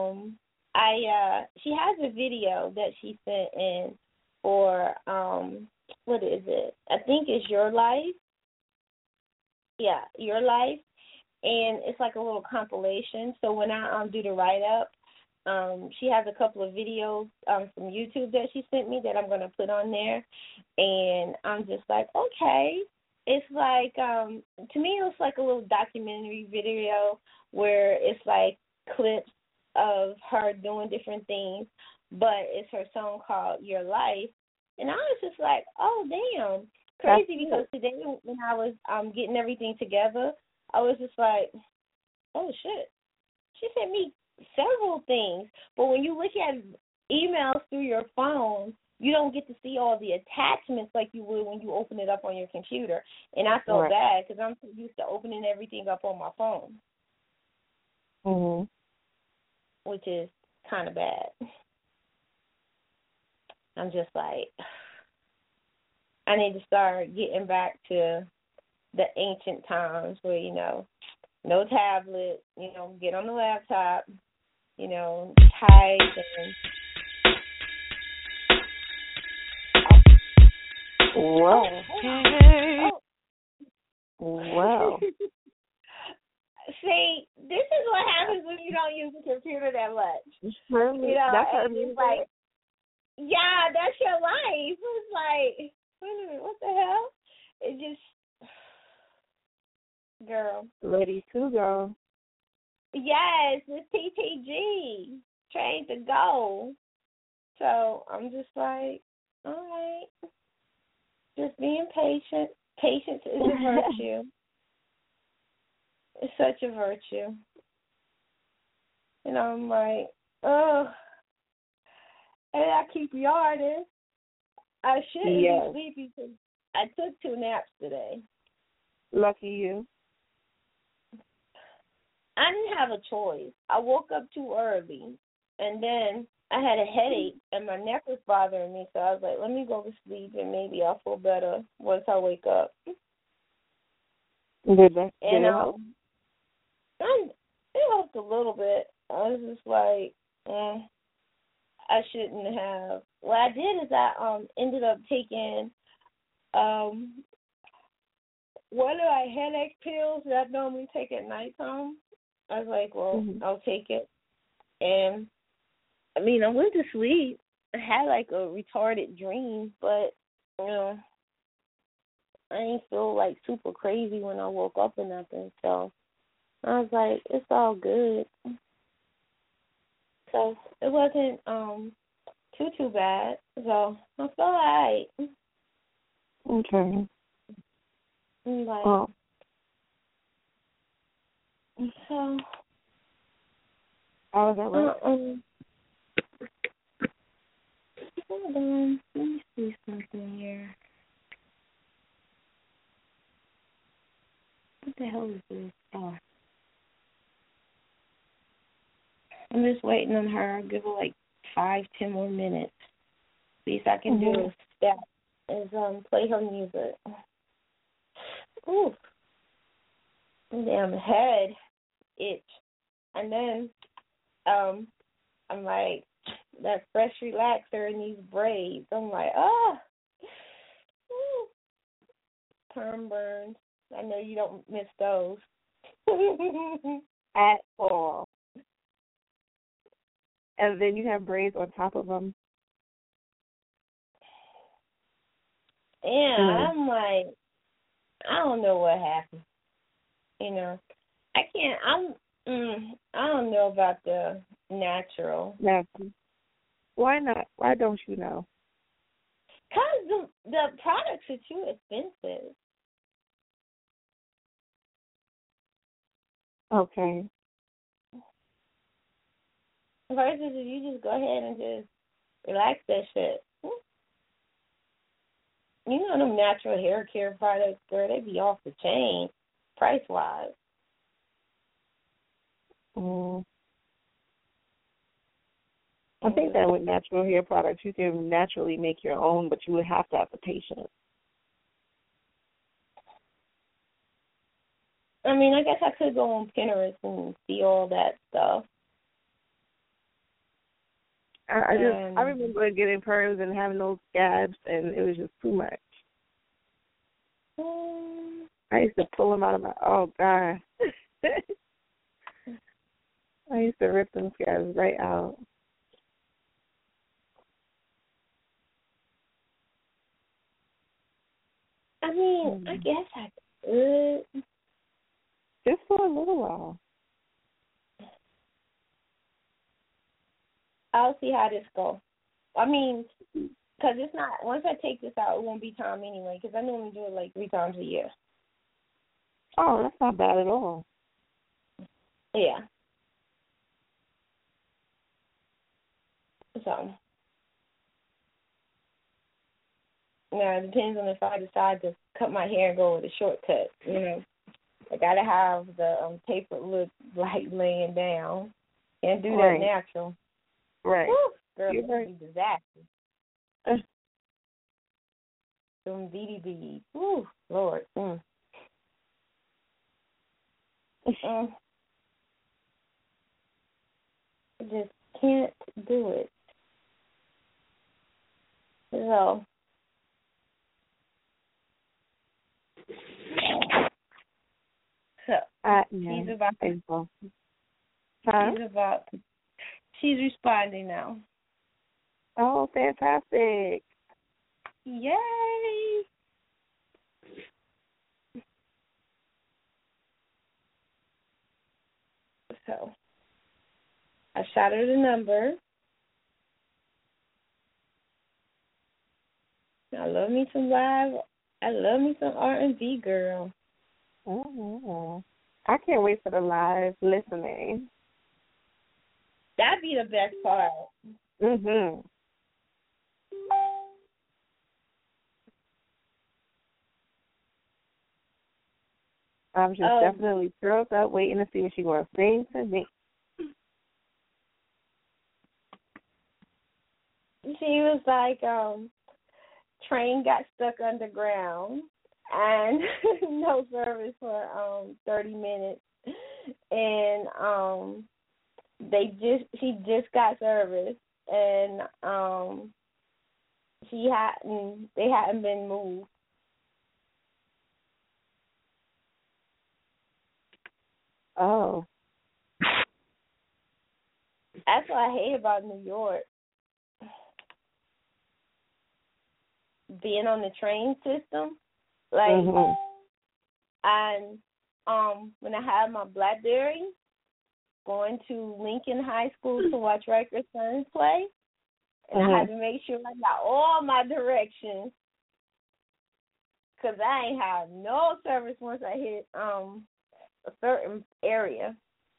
she has a video that she sent in for what is it? I think it's Your Life. Yeah, Your Life, and it's like a little compilation. So when I do the write up. She has a couple of videos from YouTube that she sent me that I'm going to put on there. And I'm just like, okay. It's like, to me, it was like a little documentary video where it's like clips of her doing different things, but it's her song called Your Life. And I was just like, oh, damn. Crazy, because today when I was getting everything together, I was just like, oh, shit. She sent me several things, but when you look at emails through your phone, you don't get to see all the attachments like you would when you open it up on your computer. And I felt bad because I'm so used to opening everything up on my phone, which is kind of bad. I'm just like, I need to start getting back to the ancient times where, no tablet, get on the laptop, type and Whoa. Okay. Wow. See, this is what happens when you don't use the computer that much. That's And her it's music. like, yeah, that's your life. It's like, wait a minute, what the hell? It just, girl. Ready to go. Yes, it's TTG, trained to go. So I'm just like, all right, just being patient. Patience is a virtue. It's such a virtue. And I'm like, oh, and I keep yawning. I shouldn't be sleepy because I took 2 naps today. Lucky you. I didn't have a choice. I woke up too early, and then I had a headache, and my neck was bothering me, so I was like, let me go to sleep, and maybe I'll feel better once I wake up. Did it help? It helped a little bit. I was just like, I shouldn't have. What I did is I ended up taking one of my headache pills that I normally take at nighttime. I was like, well, I'll take it. And, I mean, I went to sleep. I had like a retarded dream, but, you know, I didn't feel like super crazy when I woke up or nothing. So I was like, it's all good. So it wasn't too bad. So I felt all right. Okay. Like, well. So. How was that right? Hold on. Let me see something here. What the hell is this? Oh. I'm just waiting on her. I'll give her like 5-10 more minutes. Least I can do a step is play her music. Ooh. Damn head itch. And then I'm like, that fresh relaxer in these braids. I'm like, perm burns. I know you don't miss those. At all. And then you have braids on top of them. Yeah, I'm like, I don't know what happened. You know, I don't know about the natural. Natural. Why not? Why don't you know? Because the products are too expensive. Okay. Versus if you just go ahead and just relax that shit. You know them natural hair care products, girl, they be off the chain, price-wise. I think that with natural hair products, you can naturally make your own, but you would have to have the patience. I mean, I guess I could go on Pinterest and see all that stuff. I remember getting perms and having those scabs, and it was just too much. I used to pull them out of my, oh, God. I used to rip them scabs right out. I mean, I guess I could. Just for a little while. I'll see how this goes. I mean, because it's not, once I take this out, it won't be time anyway, because I normally do it like 3 times a year. Oh, that's not bad at all. Yeah. So, now it depends on if I decide to cut my hair and go with a shortcut, you know. I got to have the tapered look like laying down. Can't do that natural. Right. Woo, girl, You're it's right. going to be disaster. Some BDBs. Woo, Lord. I just can't do it. So, Yeah. She's about. Huh? She's responding now. Oh, fantastic! Yay! So, I shot her the number. I love me some live. I love me some R&B, girl. Mm-hmm. I can't wait for the live listening. That'd be the best part. Mhm. I'm just definitely thrilled up, waiting to see what she's gonna sing to me. She was like, train got stuck underground and no service for 30 minutes, and she just got service, and they hadn't been moved. Oh. That's what I hate about New York. Being on the train system. Like, and when I had my BlackBerry, going to Lincoln High School to watch Rikers Sons play, and I had to make sure I got all my directions, because I ain't have no service once I hit a certain area.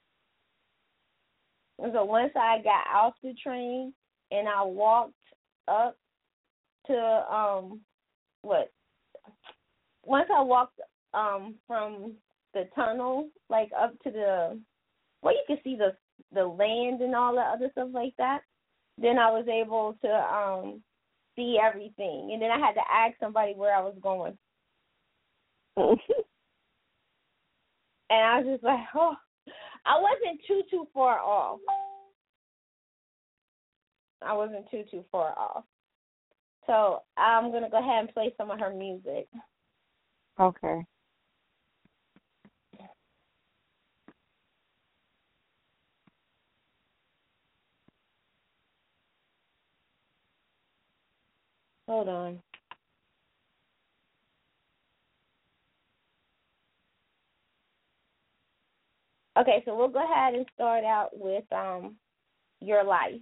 And so once I got off the train and I walked up to once I walked from the tunnel, like up to the where you could see the land and all the other stuff like that, then I was able to see everything. And then I had to ask somebody where I was going. And I was just like, oh, I wasn't too far off. So I'm going to go ahead and play some of her music. Okay. Hold on. Okay, so we'll go ahead and start out with Your Life.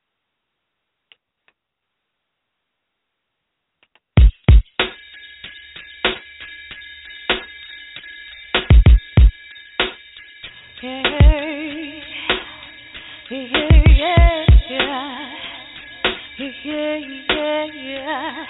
Yeah, yeah, yeah, yeah, yeah.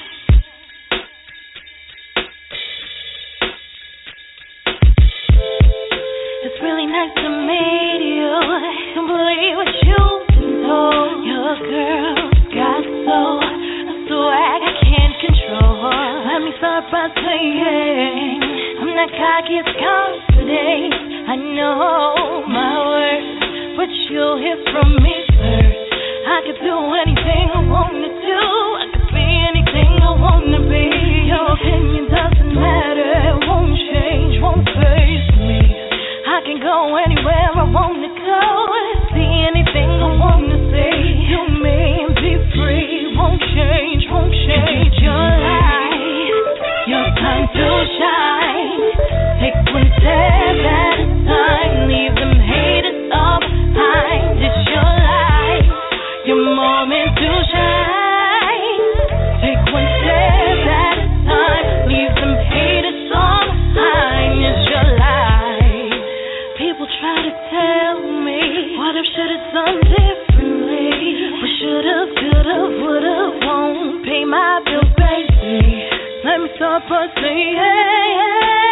It's really nice to meet you. Can't believe what you've been told. Your girl's got a swag I can't control. Let me start by saying I'm not cocky, it's confident. I know my worth, but you'll hear from me first. I could do anything I wanna do. I could be anything I wanna be. Your opinion doesn't matter. It won't change, won't faze me. I can go anywhere I wanna go. See anything I wanna see. Do me and be free. Won't change your life. Your time to shine. Take one step at a time. Leave them haters all behind. It's your life. Your moment to shine. Take one step at a time. Leave them haters all behind. It's your life. People try to tell me what I should have done differently. What should've, could've, would've, won't pay my bills, baby. Let me start by saying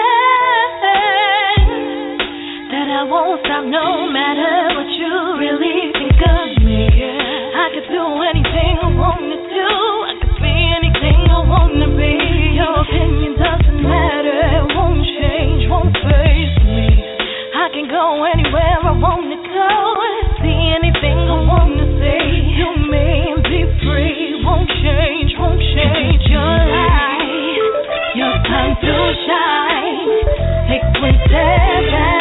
that I won't stop no matter what you really think of me. I could do anything I wanna do. I could be anything I wanna be. Your opinion doesn't matter. It won't change, won't faze me. I can go anywhere I wanna go. See anything I wanna see. Do me and be free. Won't change your life. Your time to shine. Take one step back.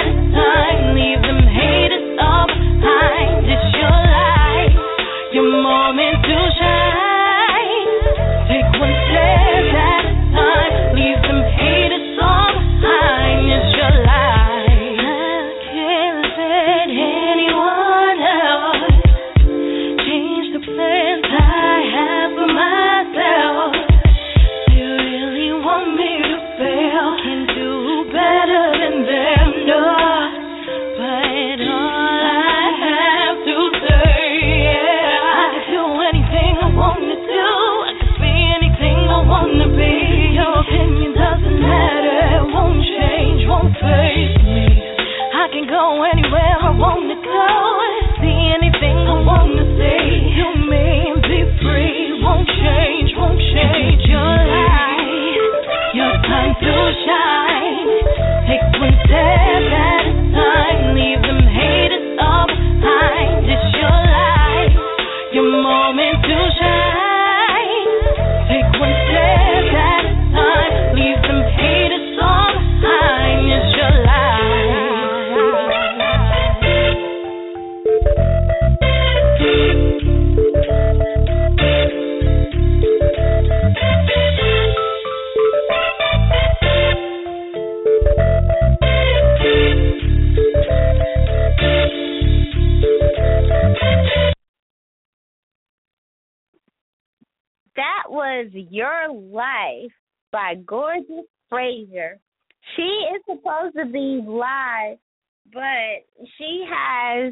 was Your Life by Gorgeous Frazier. She is supposed to be live, but she has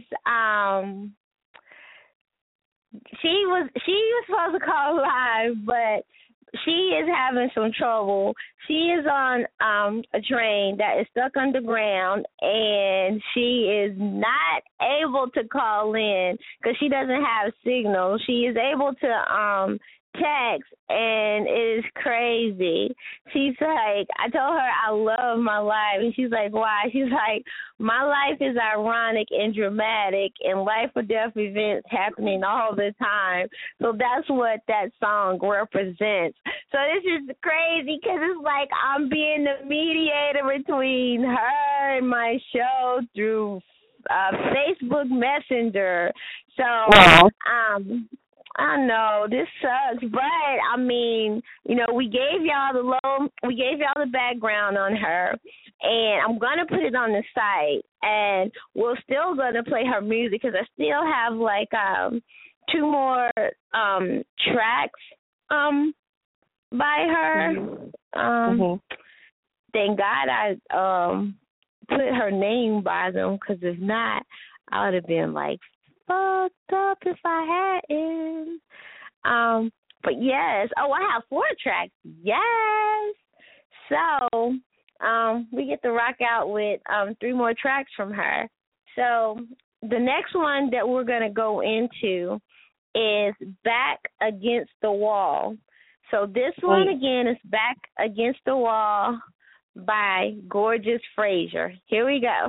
she was supposed to call live, but she is having some trouble. She is on a train that is stuck underground, and she is not able to call in because she doesn't have signal. She is able to text, and it is crazy. She's like, I told her I love my life, and she's like, why? She's like, my life is ironic and dramatic, and life or death events happening all the time. So that's what that song represents. So this is crazy because it's like I'm being the mediator between her and my show through Facebook Messenger. So, I know this sucks, but I mean, you know, we gave y'all the background on her, and I'm gonna put it on the site, and we're still gonna play her music because I still have like 2 more tracks by her. Thank God I put her name by them, because if not, I would have been like fucked up if I hadn't. But yes. Oh, I have 4 tracks. Yes. So, we get to rock out with 3 more tracks from her. So, the next one that we're going to go into is Back Against the Wall. So, this one again is Back Against the Wall by Gorgeous Frazier. Here we go.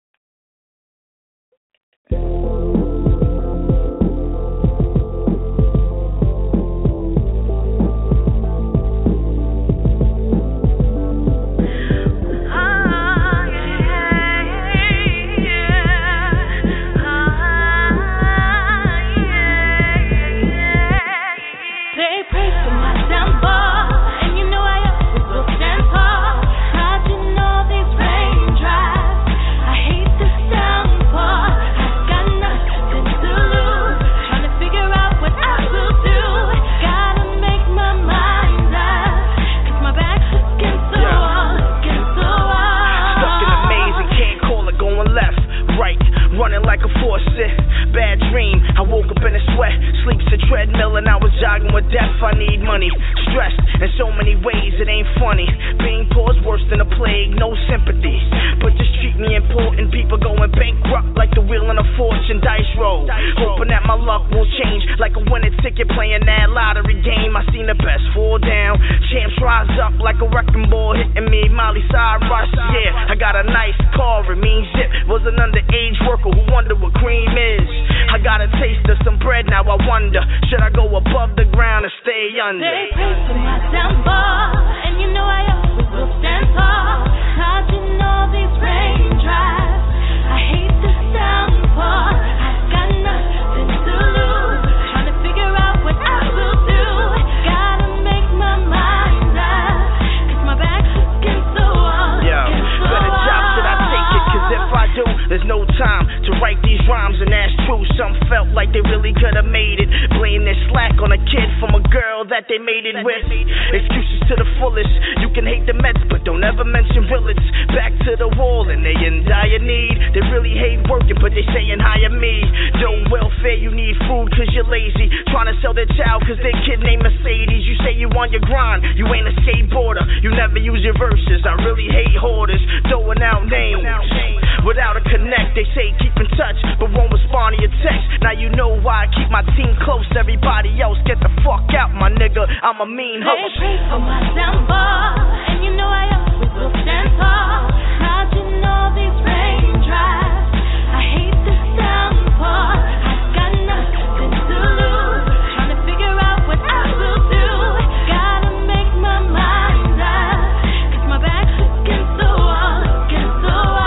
Bad dream, I woke up in a sweat, sleep's a treadmill and I was jogging with death. I need money, stressed in so many ways it ain't funny. Being poor's worse than a plague, no sympathy, but just treat me important. People going bankrupt like the wheel in a fortune dice roll, hoping that my luck will change like a winning ticket playing that lottery game. I seen the best fall down, champs rise up like a wrecking ball hitting me. Miley Cyrus, yeah, I got a nice car, it means zip. Was an underage worker who wonder what cream is. I got a taste of some bread, now I wonder, should I go above the ground or stay under? They pray for my downfall, and you know I always will stand tall. Dodging all these raindrops, I hate this downfall. I've got nothing to lose, trying to figure out what I will do. Gotta make my mind up, cause my back's against the wall. Yeah, better job should I take it, cause if I do, there's no time to write these rhymes, and that's true. Some felt like they really could have made it, blame their slack on a kid from a girl that they made it with. Excuses to the fullest, you can hate the Mets, but don't ever mention Willits. Back to the wall and they in dire need. They really hate working, but they saying hire me. No welfare, you need food cause you're lazy, trying to sell their child cause their kid named Mercedes. You say you on your grind, you ain't a skateboarder, you never use your verses. I really hate hoarders, throwing out names without a connect. They say keep in touch, but won't respond to your text. Now you know why I keep my team close. Everybody else get the fuck out, my nigga. I'm a mean host. They pray for my downfall, and you know I always will stand tall. Dodging all these raindrops, I hate this downfall. I've got nothing to lose, trying to figure out what I will do. Gotta make my mind up, cause my back's against the wall, against the wall.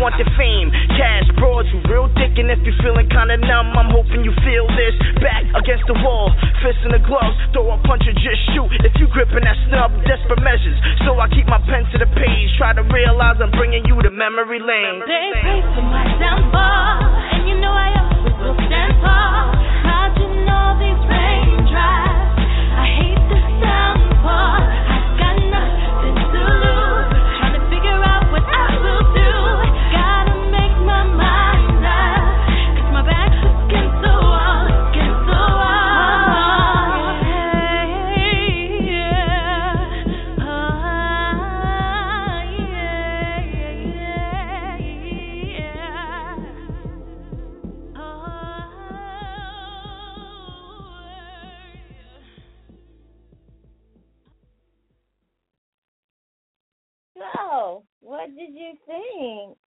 want the fame, cash, broads, you real thick, and if you feeling kinda numb, I'm hoping you feel this. Back against the wall, fist in the gloves, throw a punch or just shoot. If you gripping that snub, desperate measures. So I keep my pen to the page, try to realize I'm bringing you to memory lane. They pray for my downfall, and you know I always will stand tall. How'd you know these raindrops? I hate the downfall. I got nothing to lose, trying to figure out what I will do. Gotta make my mind up, 'cause my back's against the wall, against the wall. So, what did you think?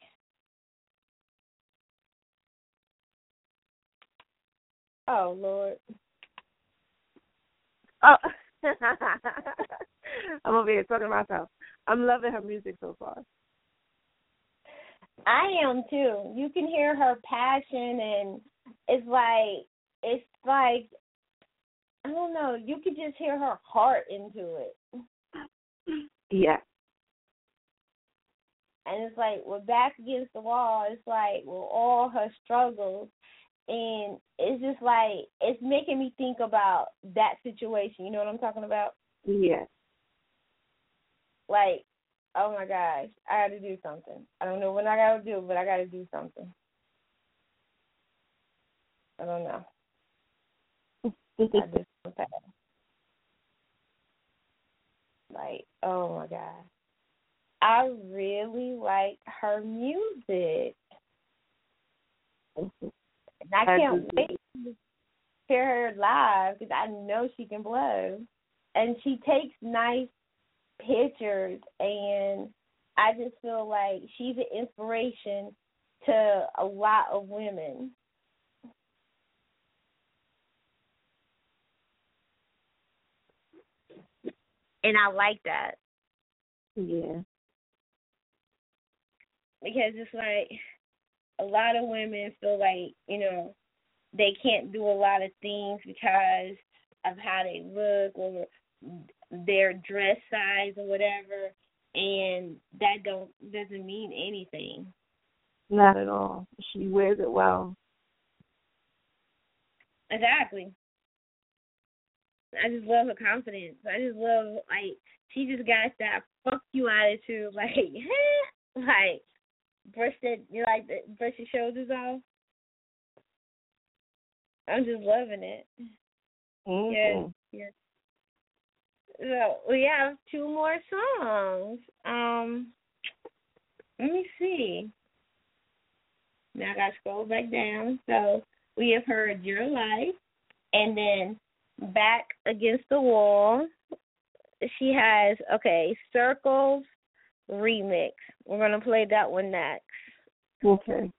Oh, Lord. Oh, I'm over here talking to myself. I'm loving her music so far. I am too. You can hear her passion, and it's like I don't know. You could just hear her heart into it. Yeah. And it's like we're back against the wall. It's like with all her struggles, and it's just like it's making me think about that situation. You know what I'm talking about? Yeah. Like, oh my gosh, I got to do something. I don't know what I got to do, but I got to do something. I don't know. I just like, oh my God. I really like her music. And I can't wait to hear her live because I know she can blow. And she takes nice pictures, and I just feel like she's an inspiration to a lot of women. And I like that. Yeah. Because it's like a lot of women feel like, you know, they can't do a lot of things because of how they look or their dress size or whatever, and that doesn't mean anything. Not at all. She wears it well. Exactly. I just love her confidence. I just love, like, she just got that fuck you attitude, like, like, brush your shoulders off. I'm just loving it. Mm-hmm. Yes. So we have 2 more songs. Let me see. Now I gotta scroll back down. So we have heard Your Life, and then Back Against the Wall. She has Circles remix. We're gonna play that one next. Okay.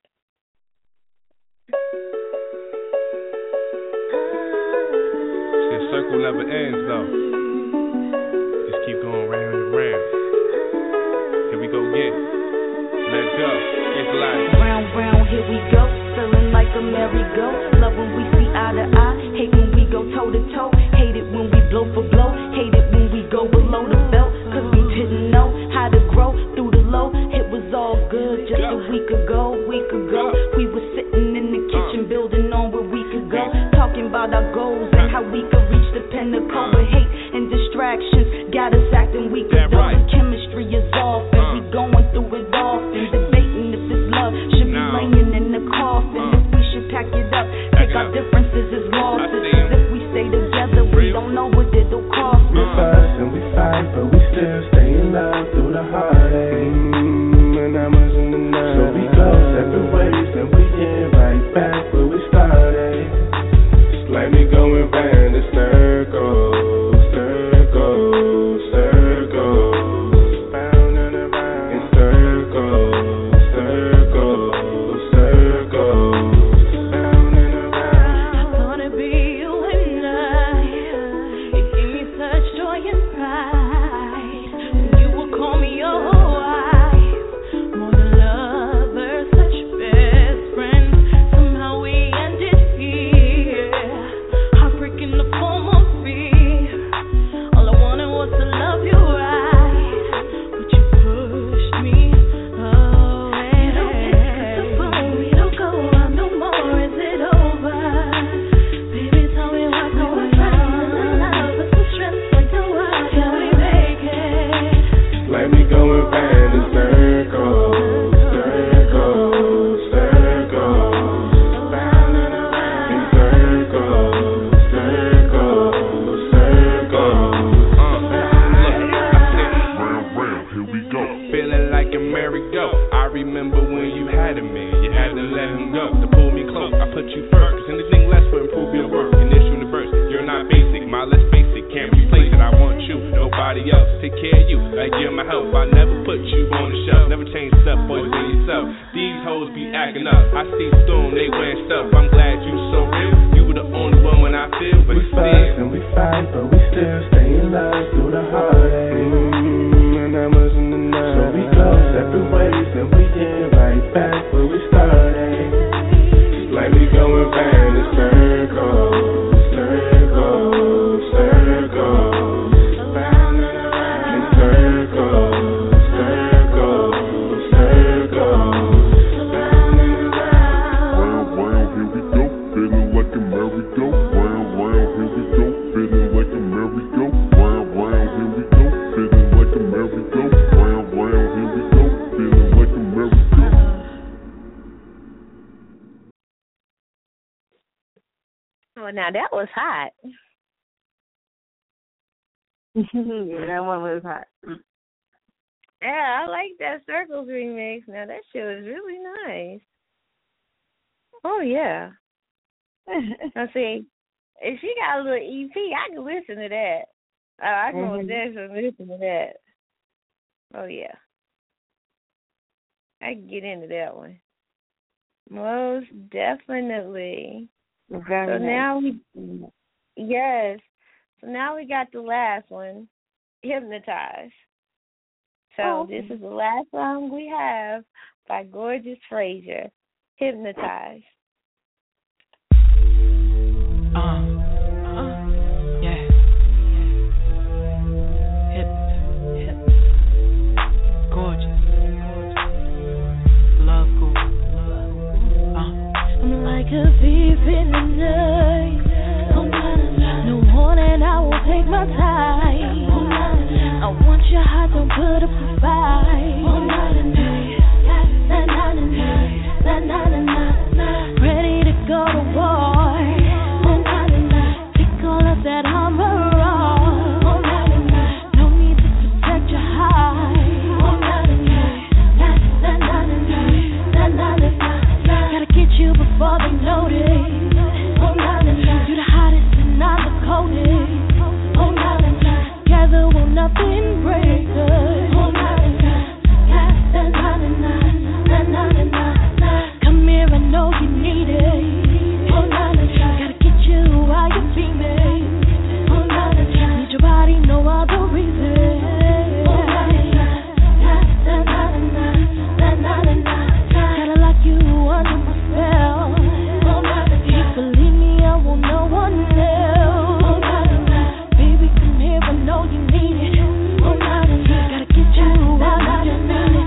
Circle never ends though. Just keep going round and round. Here we go again. Let's go. It's life. Round, round, here we go. Feeling like a merry-go. Love when we see eye to eye. Hate when we go toe to toe. Hate it when we blow for blow. Hate it when we go below the belt. 'Cause we didn't know how to grow through the low. It was all good just a week ago. We were sitting in the kitchen building on where we could go. Talking about our goals and how we could reach the pinnacle. But hate and distractions got us acting weak as though chemistry is off. And we going through it often. Debating if this love should be laying in the coffin. If we should pack it up, take our differences as losses. 'Cause if we stay together, we don't know what it'll cost us. We fuss and we fight, but we still stay in love through the heartache. So we go separate ways, and we get right back where we started. Just let me go remember when you had a man, you had to let him go. To pull me close, I put you first. Cause anything less will improve your work in this universe. You're not basic, my let's face it, can't replace it. I want you, nobody else. Take care of you, like you're my help. I never put you on the shelf, never change up, boys, for yourself. These hoes be acting up, I see storm, they wearing stuff. I'm glad you so real, you were the only one when I feel. But we fight and we fight, but we still stay in love through the heartache. And that wasn't enough. So we go separate ways and we get right back where we started. It's like we going round in circles, circles, circles. Round and around in circles, circles, circles. Round and around. Round, here we go, feeling like a merry-go. Round, here we go, feeling like a merry-go. Round, here we go, feeling like a merry-go. Round, here we go, feeling like a merry-go. Oh, now that was hot. Yeah, that one was hot. Yeah, I like that Circles remix. Now that shit was really nice. Oh yeah. Now see, if she got a little EP, I can listen to that. I can definitely listen to that. Oh yeah. I can get into that one. Most definitely. Very So nice. now yes. So now we got the last one, Hypnotize. So this is the last song we have by Gorgeous Frazier, Hypnotize. Yeah. Hip. Gorgeous. Love cool. I'm like a thief in the night. No warning, I will take my time. I want your heart, don't put up a fight. Ready to go to war. Take all of that armor off. No need to protect your heart. Gotta get you before they notice. You're the hottest and I'm the coldest. Together will nothing break us. Come here, I know you need it. Gotta get you while you're feeling. Need your body, no other reason. Gotta lock you under my spell. Believe me, I want no one else. Baby, come here, I know you need it. Gotta get you while you're feeling.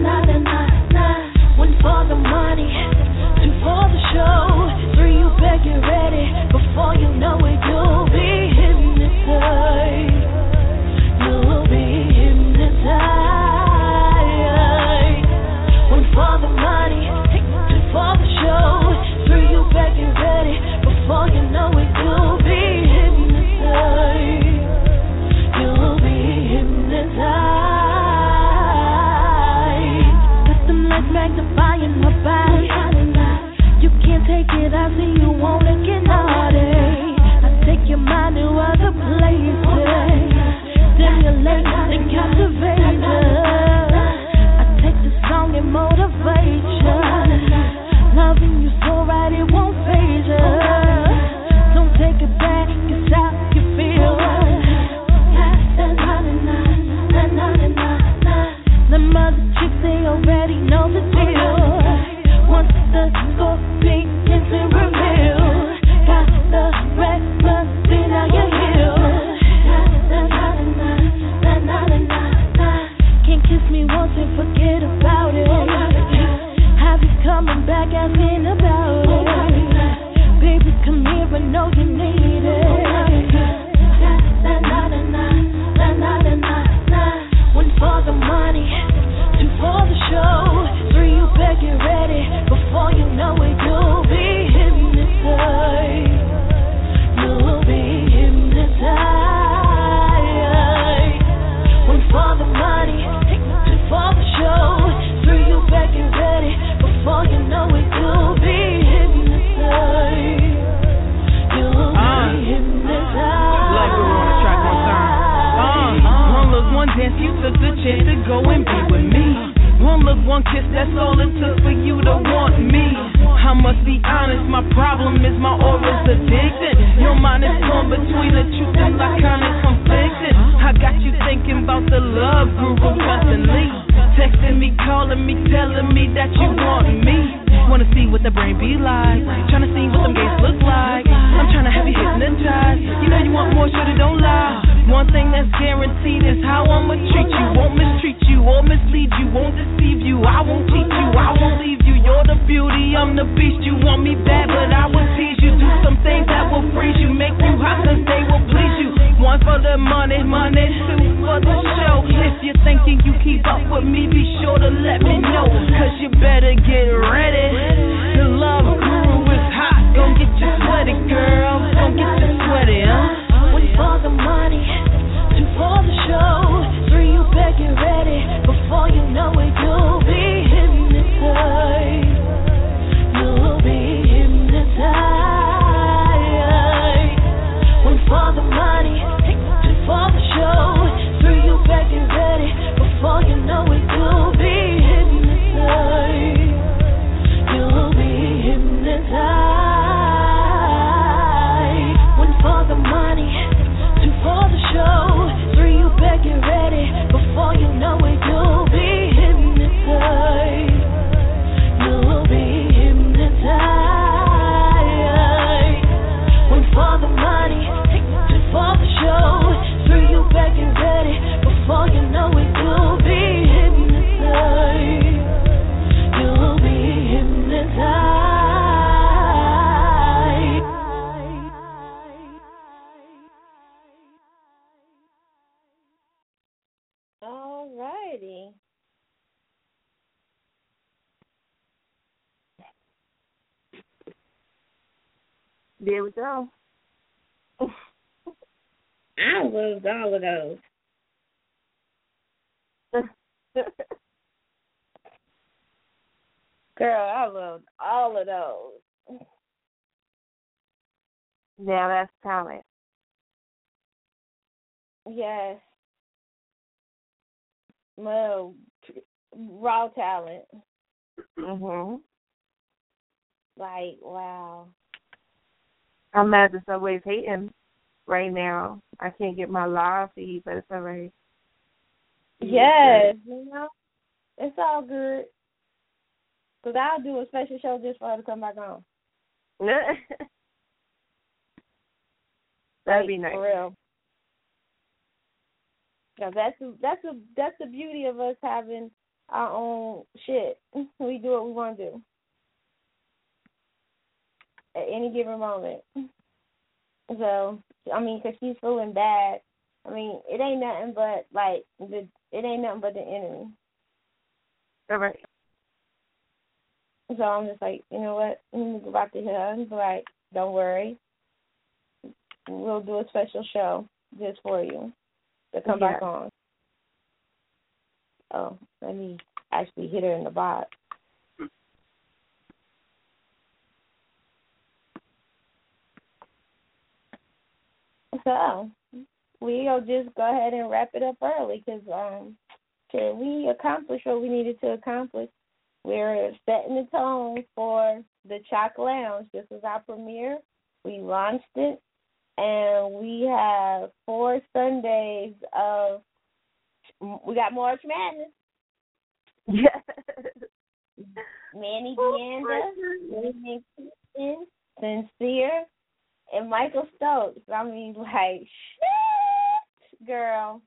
One for the money, two for the show, three you better get ready. Before you know it, you'll be hypnotized. You'll be hypnotized. One for the money, two for the show, three you better get ready. Before you know it, you'll be hypnotized. You'll be hypnotized. Got them lights magnifying my body. You can't take it, I see you wanna get naughty. I take your mind to other places. Stimulate and captivate us. I take the song and motivation. Loving you so right, it won't phase us. Don't take it back, it's how you feel. Them other chicks, they already know the deal. for you to want me. I must be honest, my problem is my aura's addicted. Your mind is torn between the truth and I kinda conflicted. I got you thinking about the love guru constantly. Texting me, calling me, telling me that you want me. Wanna see what the brain be like, tryna see what them games look like. I'm tryna have you hypnotized. You know you want more, shorty, don't lie. One thing that's guaranteed is how I'ma treat you. Won't mistreat you or mislead you, won't deceive you. I won't cheat you, I won't leave you. You're the beauty, I'm the beast. You want me bad, but I will tease you. Do some things that will freeze you, make you hot, cause they will please you. One for the money, two for the show. If you're thinking you keep up with me, be sure to let me know, cause you better get ready. The love guru is hot, gon' get you sweaty, girl. Gon' get you sweaty, huh? One for the money, two for the show, three you better get ready. Before you know it, you'll be hypnotized. You'll be hypnotized. One for the money, two for the show, three you better get ready. Before you know it, you'll be hypnotized. You'll be hypnotized. One for the money, two for the show, three you better get ready. Before you know it, you'll be hypnotized. You'll be hypnotized. One for the money, two for the show, three you better get ready. Before you know it, you'll be hypnotized. You'll be hypnotized. Alrighty. There we go. I loved all of those. Girl, I loved all of those. Now that's talent. Yes. Well, raw talent. Mhm. Like, wow. I'm mad that Subway's hating right now. I can't get my live feed, but it's alright. Yes, you know, it's all good. Because I'll do a special show just for her to come back on. That'd be nice. For real. Yeah, that's the beauty of us having our own shit. We do what we want to do at any given moment. So, I mean, because she's feeling bad. I mean, it ain't nothing but the enemy. All right. So I'm just like, you know what? I'm going to go back to her and be like, don't worry. We'll do a special show just for you to come back on. Oh, let me actually hit her in the box. So we'll just go ahead and wrap it up early because we accomplished what we needed to accomplish. We're setting the tone for the Chalk Lounge. This is our premiere. We launched it, and we have 4 Sundays of. We got March Madness. Yes. Manny Deanda, Manny Christian, Sincere, and Michael Stokes. I mean, like, shit, girl.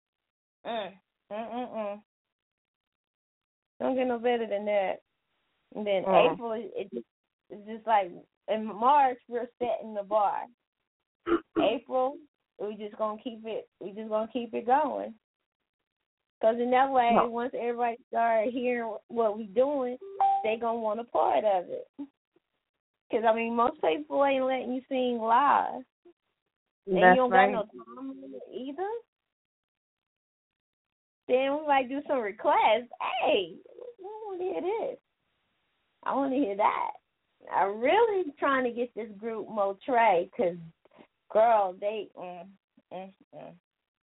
Don't get no better than that. And then April, it's just like, in March, we're setting the bar. April, we just gonna keep it going. Because in that way, once everybody start hearing what we doing, they gonna want a part of it. Because, I mean, most people ain't letting you sing live. And you don't got no time either. Then we might do some requests. Hey, I want to hear this. I want to hear that. I'm really trying to get this group Motre because, girl, they,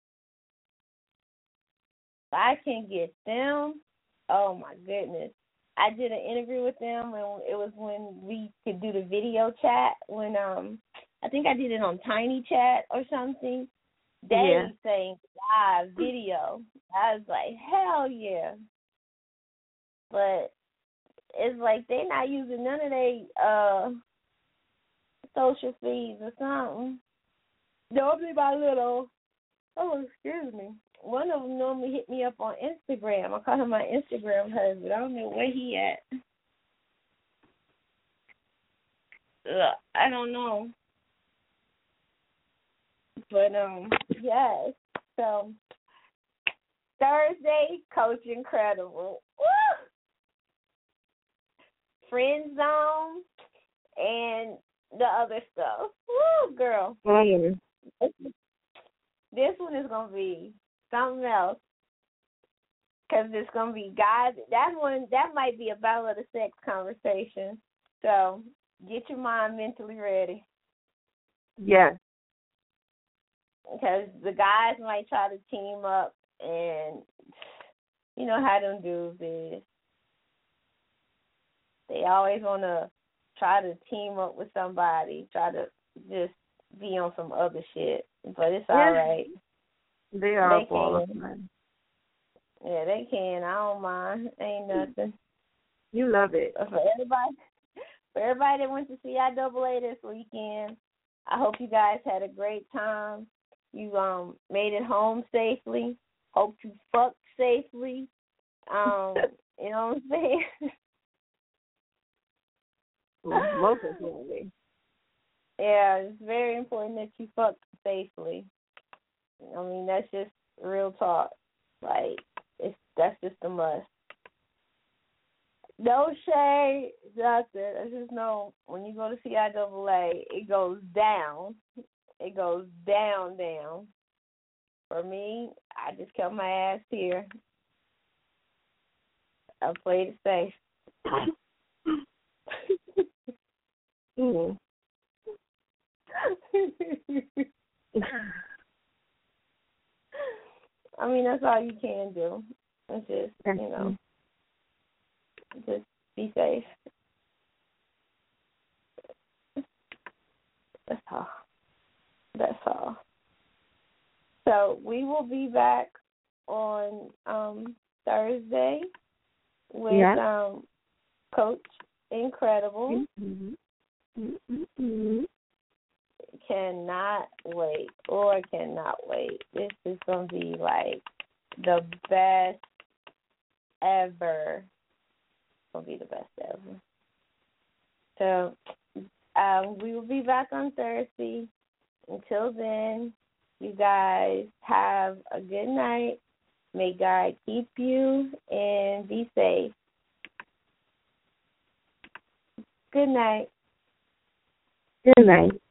I can get them. Oh, my goodness. I did an interview with them, and it was when we could do the video chat. When I think I did it on Tiny Chat or something. They saying live video. I was like, hell yeah. But it's like they not using none of their social feeds or something. Normally my little, excuse me. One of them normally hit me up on Instagram. I call him my Instagram husband. I don't know where he at. I don't know. But, yes. So, Thursday, Coach Incredible. Woo! Friend Zone and the other stuff. Woo, girl. This one is going to be something else. Because it's going to be guys. That might be a battle of the sex conversation. So, get your mind mentally ready. Yeah. Because the guys might try to team up, and you know how them dudes is. They always want to try to team up with somebody, try to just be on some other shit. But it's all right. They are all of them. Yeah, they can. I don't mind. Ain't nothing. You love it. For everybody that went to CIAA this weekend, I hope you guys had a great time. You made it home safely. Hope you fucked safely. You know what I'm saying? Most importantly. Yeah, it's very important that you fucked safely. I mean, that's just real talk. Like, that's just a must. No shade, nothing. I just know when you go to CIAA, it goes down. It goes down. For me, I just kept my ass here. I played it safe. I mean, that's all you can do. It's just, just be safe. That's all. That's all. So we will be back on Thursday with Coach Incredible. Cannot wait. This is going to be like the best ever. It's going to be the best ever. So we will be back on Thursday. Until then, you guys have a good night. May God keep you and be safe. Good night. Good night.